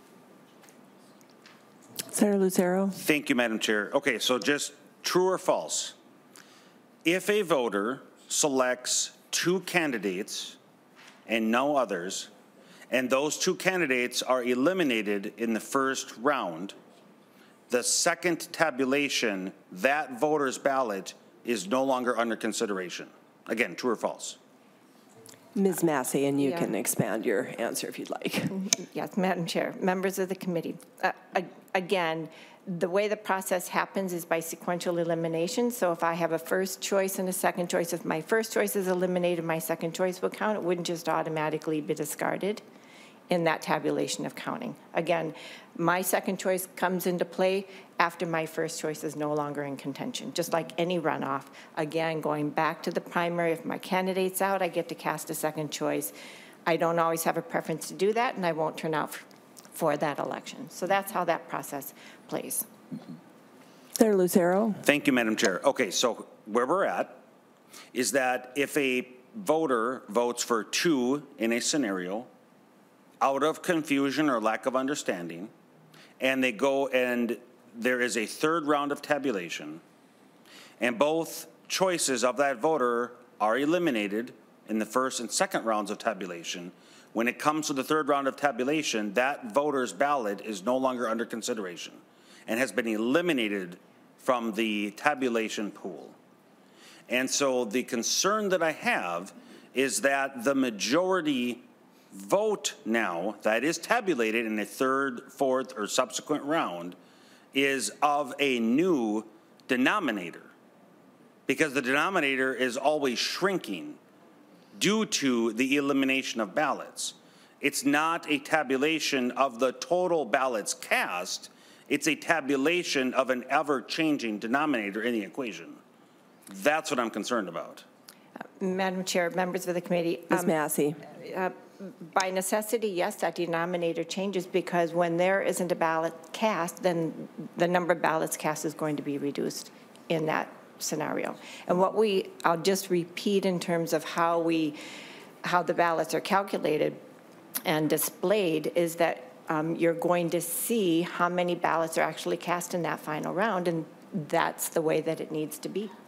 Senator Lucero. Thank you, Madam Chair. Okay, so just true or false? If a voter selects 2 candidates and no others, and those 2 candidates are eliminated in the first round, the second tabulation, that voter's ballot is no longer under consideration. Again, true or false? Ms. Massey, and you Yeah. can expand your answer if you'd like. Yes, Madam Chair, members of the committee. Again, the way the process happens is by sequential elimination. So if I have a first choice and a second choice, if my first choice is eliminated, my second choice will count. It wouldn't just automatically be discarded in that tabulation of counting. Again, my second choice comes into play after my first choice is no longer in contention, just like any runoff. Again, going back to the primary, if my candidate's out, I get to cast a second choice. I don't always have a preference to do that, and I won't turn out for that election. So that's how that process plays. Senator Lucero. Thank you, Madam Chair. Okay, so where we're at is that if a voter votes for 2 in a scenario, out of confusion or lack of understanding, and they go and there is a third round of tabulation, and both choices of that voter are eliminated in the first and second rounds of tabulation, when it comes to the third round of tabulation, that voter's ballot is no longer under consideration and has been eliminated from the tabulation pool. And so the concern that I have is that the majority vote now that is tabulated in a third, fourth, or subsequent round is of a new denominator, because the denominator is always shrinking due to the elimination of ballots. It's not a tabulation of the total ballots cast, it's a tabulation of an ever-changing denominator in the equation. That's what I'm concerned about. Madam Chair, members of the committee. Ms. Massey. By necessity, yes, that denominator changes, because when there isn't a ballot cast, then the number of ballots cast is going to be reduced in that scenario. And what I'll just repeat in terms of how the ballots are calculated and displayed is that you're going to see how many ballots are actually cast in that final round, and that's the way that it needs to be.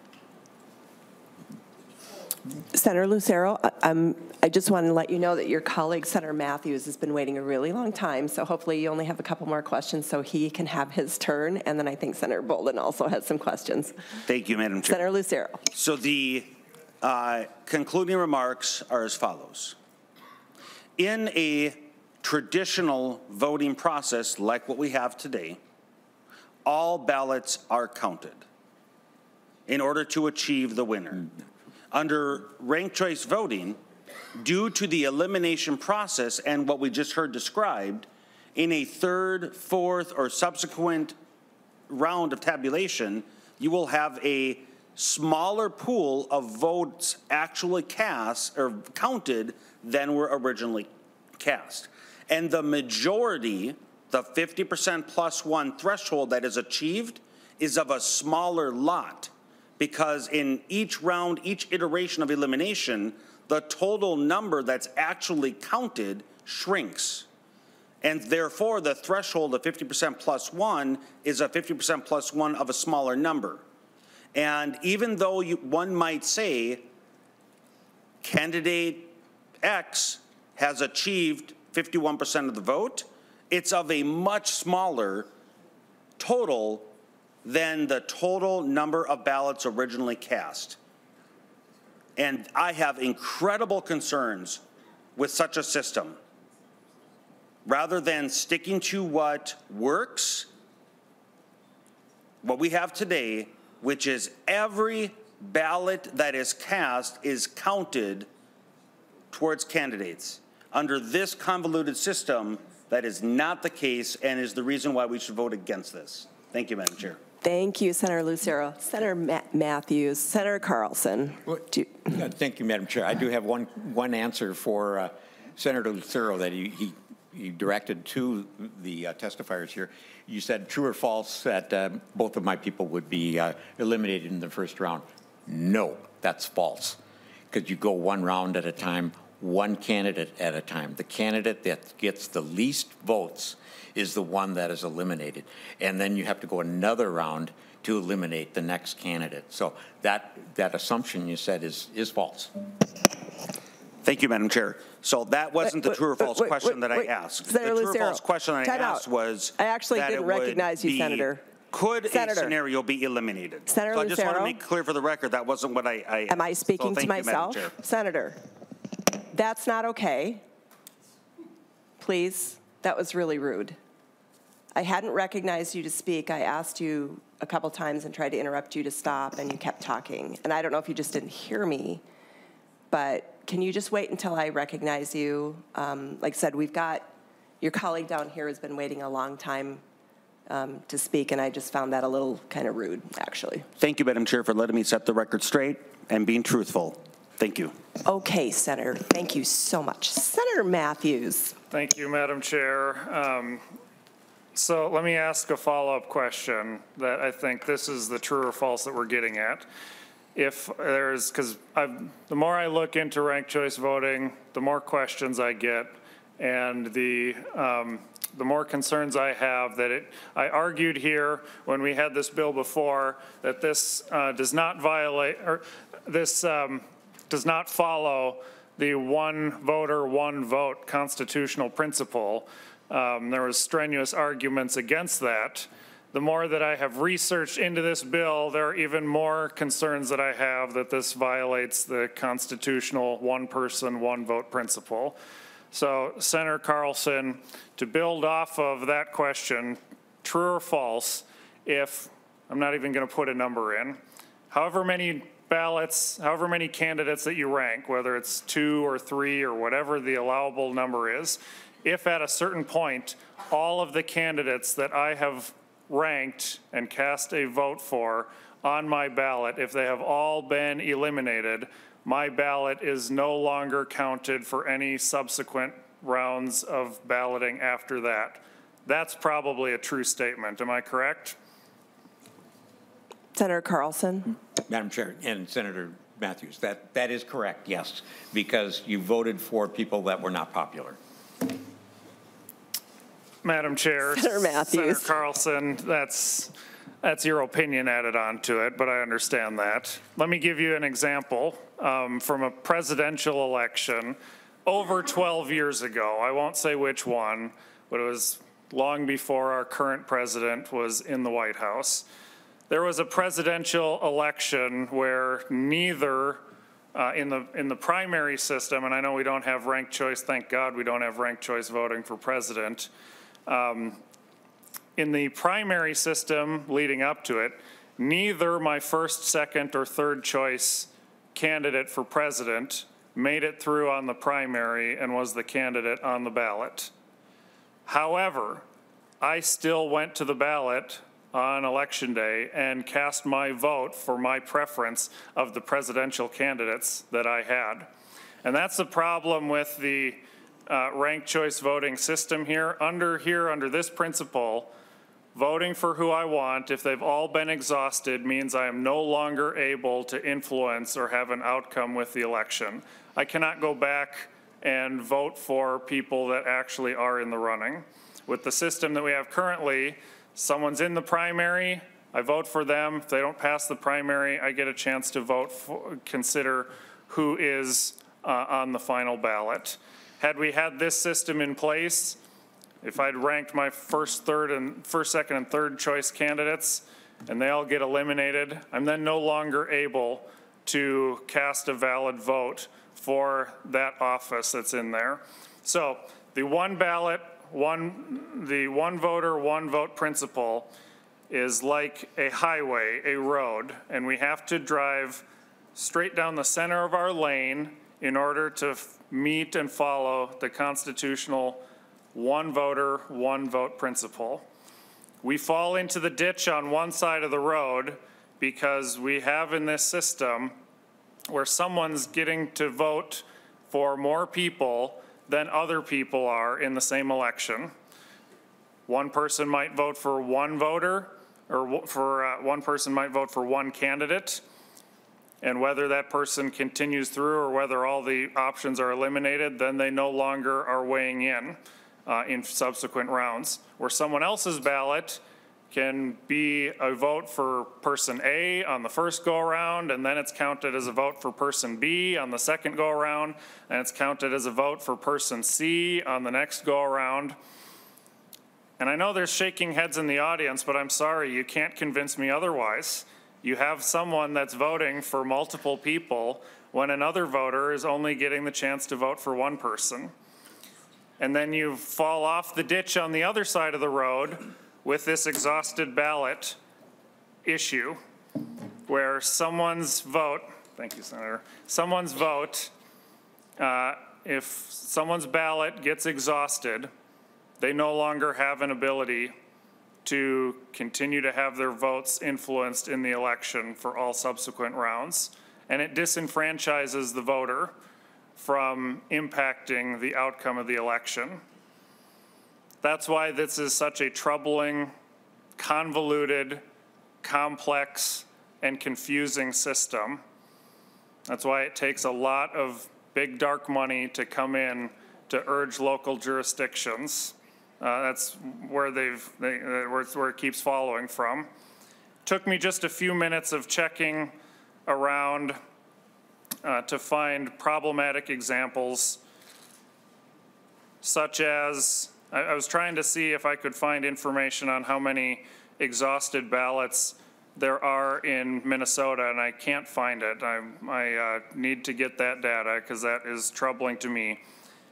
Senator Lucero, I just want to let you know that your colleague, Senator Matthews, has been waiting a really long time, so hopefully you only have a couple more questions so he can have his turn, and then I think Senator Bolden also has some questions. Thank you, Madam Chair. Senator Lucero. So the concluding remarks are as follows. In a traditional voting process like what we have today, all ballots are counted in order to achieve the winner. Under ranked choice voting, due to the elimination process and what we just heard described, in a third, fourth, or subsequent round of tabulation, you will have a smaller pool of votes actually cast or counted than were originally cast. And the majority, the 50% plus 1 threshold that is achieved, is of a smaller lot, because in each round, each iteration of elimination, the total number that's actually counted shrinks. And therefore, the threshold of 50% plus 1 is a 50% plus 1 of a smaller number. And even though one might say candidate X has achieved 51% of the vote, it's of a much smaller total than the total number of ballots originally cast. And I have incredible concerns with such a system. Rather than sticking to what works, what we have today, which is every ballot that is cast is counted towards candidates. Under this convoluted system, that is not the case and is the reason why we should vote against this. Thank you, Madam Chair. Thank you, Senator Lucero. Senator Matthews, Senator Carlson. Thank you, Madam Chair. I do have one answer for Senator Lucero that he directed to the testifiers here. You said true or false that both of my people would be eliminated in the first round. No, that's false, because you go one round at a time, one candidate at a time. The candidate that gets the least votes is the one that is eliminated. And then you have to go another round to eliminate the next candidate. So that assumption you said is false. Thank you, Madam Chair. So that wasn't the true or false question that I asked. Senator the true Lucero, or false question that I asked was I actually that didn't it would recognize you, be, Senator. Could Senator. a scenario be eliminated? Senator so I just want to Lucero. make clear for the record that wasn't what I Am I asked. speaking so to thank you, Madam myself? Chair. Senator, that's not okay. Please, that was really rude. I hadn't recognized you to speak. I asked you a couple times and tried to interrupt you to stop, and you kept talking. And I don't know if you just didn't hear me, but can you just wait until I recognize you? Like I said, we've got your colleague down here has been waiting a long time to speak, and I just found that a little kind of rude, actually. Thank you, Madam Chair, for letting me set the record straight and being truthful. Thank you. Okay, Senator, thank you so much. Senator Matthews. Thank you, Madam Chair. So let me ask a follow-up question that I think this is the true or false that we're getting at. If there's, because the more I look into ranked choice voting, the more questions I get, and the more concerns I have that I argued here when we had this bill before that this does not violate, or this does not follow the one voter, one vote constitutional principle. There was strenuous arguments against that. The more that I have researched into this bill, there are even more concerns that I have that this violates the constitutional one person, one vote principle. So, Senator Carlson, to build off of that question, true or false, if, I'm not even going to put a number in, however many ballots, however many candidates that you rank, whether it's 2 or 3 or whatever the allowable number is, if at a certain point all of the candidates that I have ranked and cast a vote for on my ballot, if they have all been eliminated, my ballot is no longer counted for any subsequent rounds of balloting after that. That's probably a true statement. Am I correct? Senator Carlson. Madam Chair and Senator Matthews, that is correct, yes, because you voted for people that were not popular. Madam Chair, Senator Matthews. Senator Carlson, that's your opinion added on to it, but I understand that. Let me give you an example from a presidential election over 12 years ago. I won't say which one, but it was long before our current president was in the White House. There was a presidential election where neither in the primary system, and I know we don't have ranked choice, thank God we don't have ranked choice voting for president. In the primary system leading up to it, neither my first, second, or third choice candidate for president made it through on the primary and was the candidate on the ballot. However, I still went to the ballot on election day and cast my vote for my preference of the presidential candidates that I had. And that's the problem with the ranked choice voting system here. Under this principle, voting for who I want, if they've all been exhausted, means I am no longer able to influence or have an outcome with the election. I cannot go back and vote for people that actually are in the running. With the system that we have currently, someone's in the primary, I vote for them. If they don't pass the primary, I get a chance to vote for, consider who is on the final ballot. Had we had this system in place, if I'd ranked my first, second, and third choice candidates, and they all get eliminated, I'm then no longer able to cast a valid vote for that office that's in there. So the one ballot, the one voter, one vote principle is like a highway, a road, and we have to drive straight down the center of our lane in order to meet and follow the constitutional one voter, one vote principle. We fall into the ditch on one side of the road because we have in this system where someone's getting to vote for more people than other people are in the same election. One person might vote for one voter, or one person might vote for one candidate, and whether that person continues through or whether all the options are eliminated, then they no longer are weighing in subsequent rounds. Where someone else's ballot can be a vote for person A on the first go-around, and then it's counted as a vote for person B on the second go-around, and it's counted as a vote for person C on the next go-around. And I know there's shaking heads in the audience, but I'm sorry, you can't convince me otherwise. You have someone that's voting for multiple people when another voter is only getting the chance to vote for one person. And then you fall off the ditch on the other side of the road with this exhausted ballot issue where someone's vote, thank you, Senator, someone's vote, if someone's ballot gets exhausted, they no longer have an ability to continue to have their votes influenced in the election for all subsequent rounds. And it disenfranchises the voter from impacting the outcome of the election. That's why this is such a troubling, convoluted, complex, and confusing system. That's why it takes a lot of big dark money to come in to urge local jurisdictions. That's where where it keeps following from. Took me just a few minutes of checking around to find problematic examples, such as, I was trying to see if I could find information on how many exhausted ballots there are in Minnesota, and I can't find it. I need to get that data because that is troubling to me.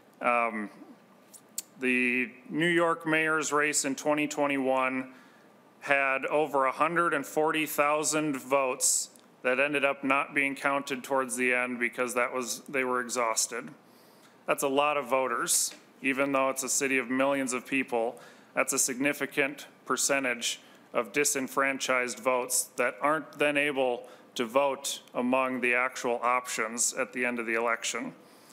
The New York mayor's race in 2021 had over 140,000 votes that ended up not being counted towards the end because they were exhausted. That's a lot of voters. Even though it's a city of millions of people, that's a significant percentage of disenfranchised votes that aren't then able to vote among the actual options at the end of the election.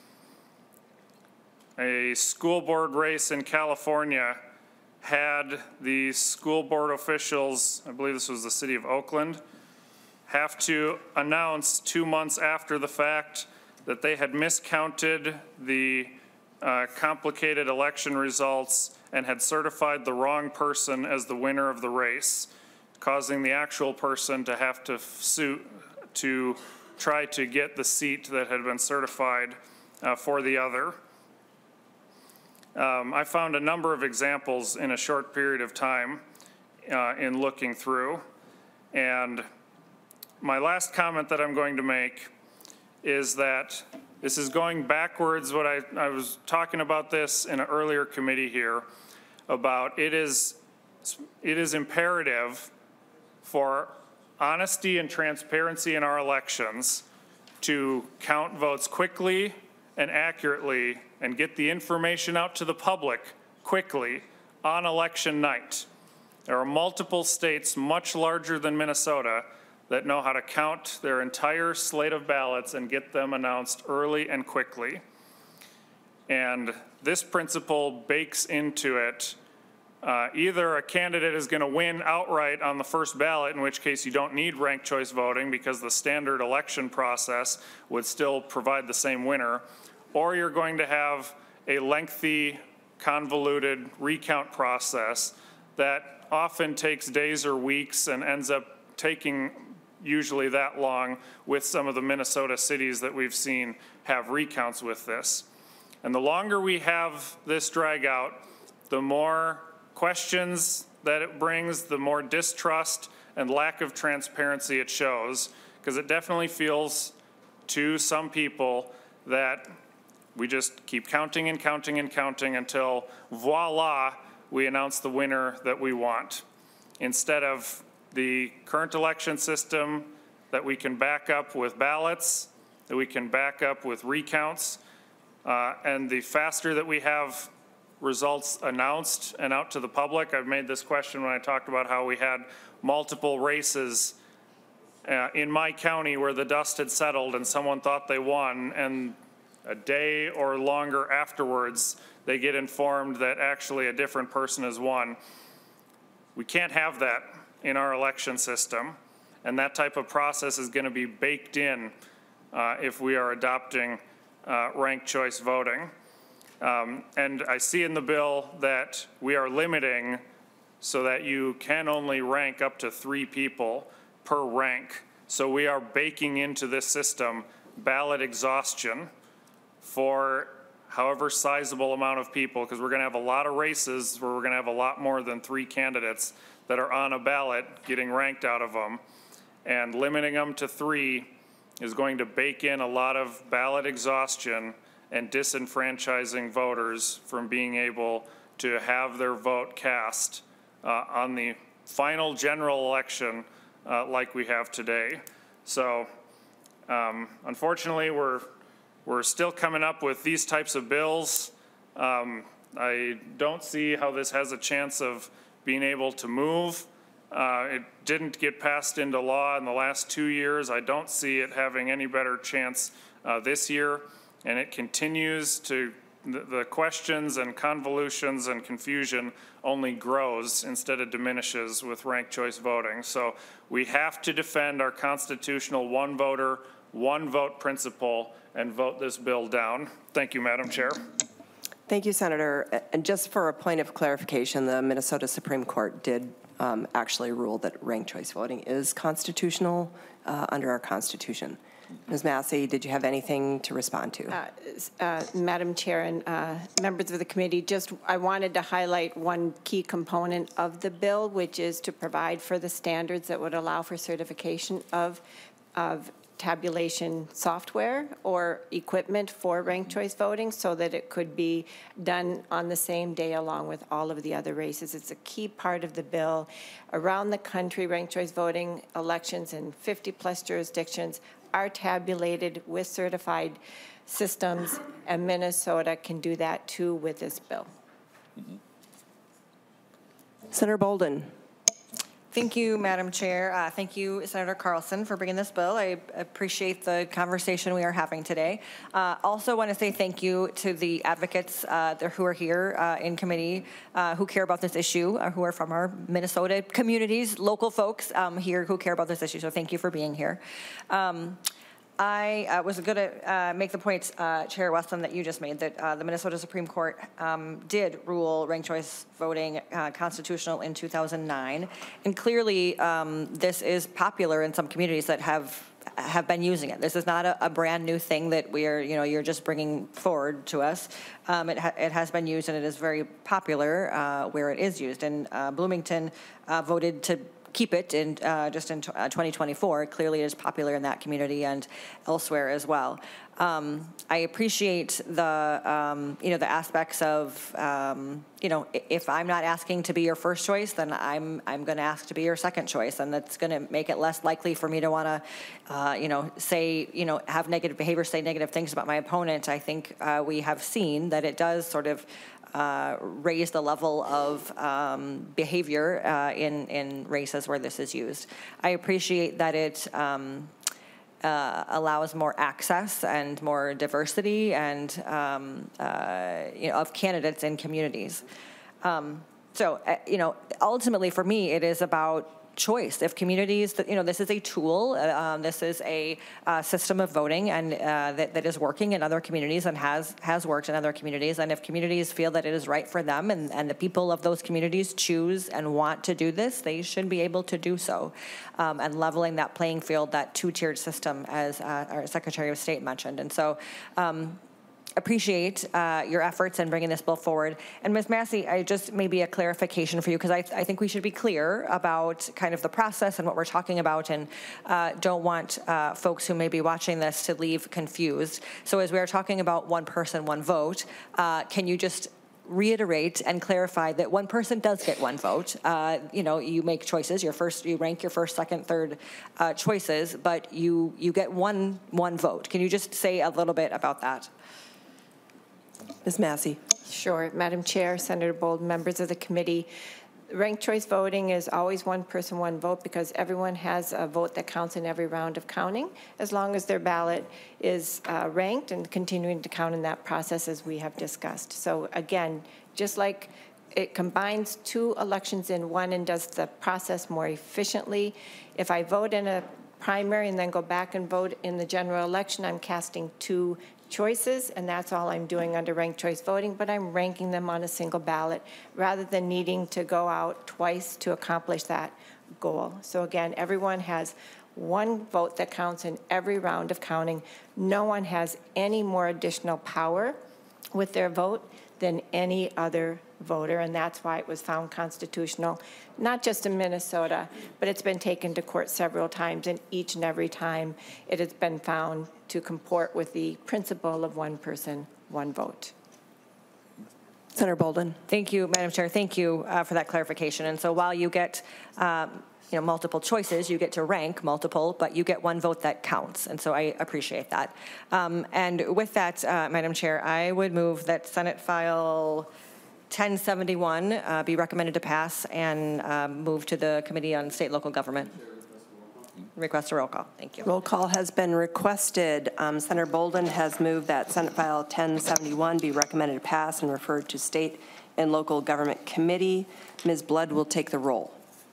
A school board race in California had the school board officials, I believe this was the city of Oakland, have to announce 2 months after the fact that they had miscounted the complicated election results and had certified the wrong person as the winner of the race, causing the actual person to have to sue to try to get the seat that had been certified for the other. I found a number of examples in a short period of time in looking through. And my last comment that I'm going to make is that this is going backwards. What I was talking about this in an earlier committee here about it is imperative for honesty and transparency in our elections to count votes quickly and accurately and get the information out to the public quickly on election night. There are multiple states much larger than Minnesota that know how to count their entire slate of ballots and get them announced early and quickly. And this principle bakes into it either a candidate is going to win outright on the first ballot, in which case you don't need ranked choice voting because the standard election process would still provide the same winner, or you're going to have a lengthy, convoluted recount process that often takes days or weeks and ends up taking usually that long with some of the Minnesota cities that we've seen have recounts with this. And the longer we have this drag out, the more questions that it brings, the more distrust and lack of transparency it shows, because it definitely feels to some people that we just keep counting and counting and counting until voila, we announce the winner that we want, instead of the current election system that we can back up with ballots, that we can back up with recounts, and the faster that we have results announced and out to the public. I've made this question when I talked about how we had multiple races in my county where the dust had settled and someone thought they won, and a day or longer afterwards, they get informed that actually a different person has won. We can't have that in our election system, and that type of process is going to be baked in if we are adopting ranked choice voting. And I see in the bill that we are limiting so that you can only rank up to 3 people per rank. So we are baking into this system ballot exhaustion for however sizable amount of people, because we're going to have a lot of races where we're going to have a lot more than 3 candidates that are on a ballot getting ranked out of them. And limiting them to 3 is going to bake in a lot of ballot exhaustion and disenfranchising voters from being able to have their vote cast on the final general election like we have today. So unfortunately, we're still coming up with these types of bills. I don't see how this has a chance of being able to move. It didn't get passed into law in the last 2 years. I don't see it having any better chance this year. And it continues to, the questions and convolutions and confusion only grows instead of diminishes with ranked choice voting. So we have to defend our constitutional one voter, one vote principle and vote this bill down. Thank you, Madam Chair. Thank you, Senator. And just for a point of clarification, the Minnesota Supreme Court did actually rule that ranked choice voting is constitutional under our Constitution. Ms. Massey, did you have anything to respond to? Madam Chair and members of the committee, I wanted to highlight one key component of the bill, which is to provide for the standards that would allow for certification of tabulation software or equipment for ranked choice voting so that it could be done on the same day along with all of the other races. It's a key part of the bill. Around the country, ranked choice voting elections in 50+ jurisdictions are tabulated with certified systems, and Minnesota can do that too with this bill. Senator Bolden. Thank you, Madam Chair. Thank you, Senator Carlson, for bringing this bill. I appreciate the conversation we are having today. Also want to say thank you to the advocates who are here in committee who care about this issue, who are from our Minnesota communities, local folks here who care about this issue. So thank you for being here. I was going to make the point, Chair Westland, that you just made, that the Minnesota Supreme Court did rule ranked choice voting constitutional in 2009. And clearly, this is popular in some communities that have been using it. This is not a brand new thing that you're just bringing forward to us. It has been used, and it is very popular where it is used. And Bloomington voted to keep it in just in 2024. Clearly, it is popular in that community and elsewhere as well. I appreciate the the aspects of if I'm not asking to be your first choice, then I'm going to ask to be your second choice, and that's going to make it less likely for me to want to say have negative behavior, say negative things about my opponent. I think we have seen that it does sort of raise the level of behavior in races where this is used. I appreciate that it allows more access and more diversity and of candidates in communities. So ultimately for me, it is about choice. If communities, this is a tool, this is a system of voting, and that is working in other communities and has worked in other communities. And if communities feel that it is right for them, and the people of those communities choose and want to do this, they should be able to do so. And leveling that playing field, that two-tiered system, as our Secretary of State mentioned. And so, appreciate your efforts in bringing this bill forward. And Ms. Massey, I just maybe a clarification for you, because I think we should be clear about kind of the process and what we're talking about, and don't want folks who may be watching this to leave confused. So as we are talking about one person, one vote, can you just reiterate and clarify that one person does get one vote? You make choices. You rank your first, second, third choices, but you get one vote. Can you just say a little bit about that? Ms. Massey. Sure. Madam Chair, Senator Bolden, members of the committee, ranked choice voting is always one person, one vote, because everyone has a vote that counts in every round of counting, as long as their ballot is ranked and continuing to count in that process, as we have discussed. So again, just like it combines two elections in one and does the process more efficiently, if I vote in a primary and then go back and vote in the general election, I'm casting two choices, and that's all I'm doing under ranked choice voting, but I'm ranking them on a single ballot rather than needing to go out twice to accomplish that goal. So again, everyone has one vote that counts in every round of counting. No one has any more additional power with their vote than any other voter, and that's why it was found constitutional, not just in Minnesota, but it's been taken to court several times, and each and every time it has been found to comport with the principle of one person, one vote. Senator Bolden. Thank you, Madam Chair. Thank you for that clarification. And so while you get multiple choices, you get to rank multiple, but you get one vote that counts. And so I appreciate that. And with that, Madam Chair, I would move that Senate File 1071 be recommended to pass and move to the Committee on State and Local Government. Request a roll call. Thank you. Roll call has been requested. Senator Bolden has moved that Senate File 1071 be recommended to pass and referred to State and Local Government Committee. Ms. Blood will take the roll.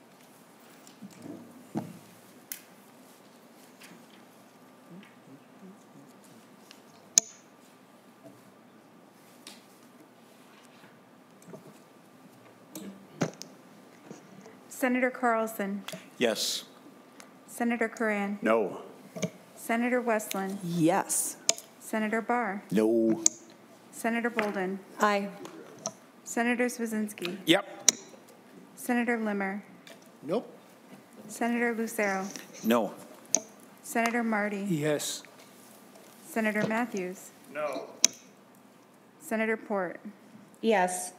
Senator Carlson. Yes. Senator Curran. No. Senator Westland. Yes. Senator Barr. No. Senator Bolden. Aye. Senator Swazinski. Yep. Senator Limmer. Nope. Senator Lucero. No. Senator Marty. Yes. Senator Matthews. No. Senator Port. Yes.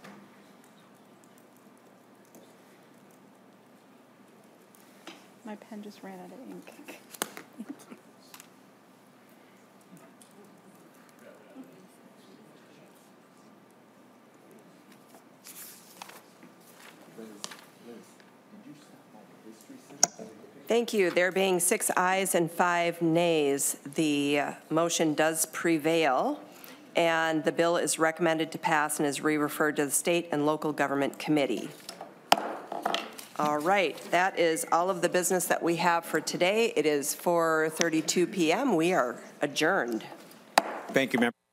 My pen just ran out of ink. Thank you. There being 6 ayes and 5 nays, the motion does prevail, and the bill is recommended to pass and is re-referred to the State and Local Government Committee. All right, that is all of the business that we have for today. It is 4:32 p.m. We are adjourned. Thank you, Member.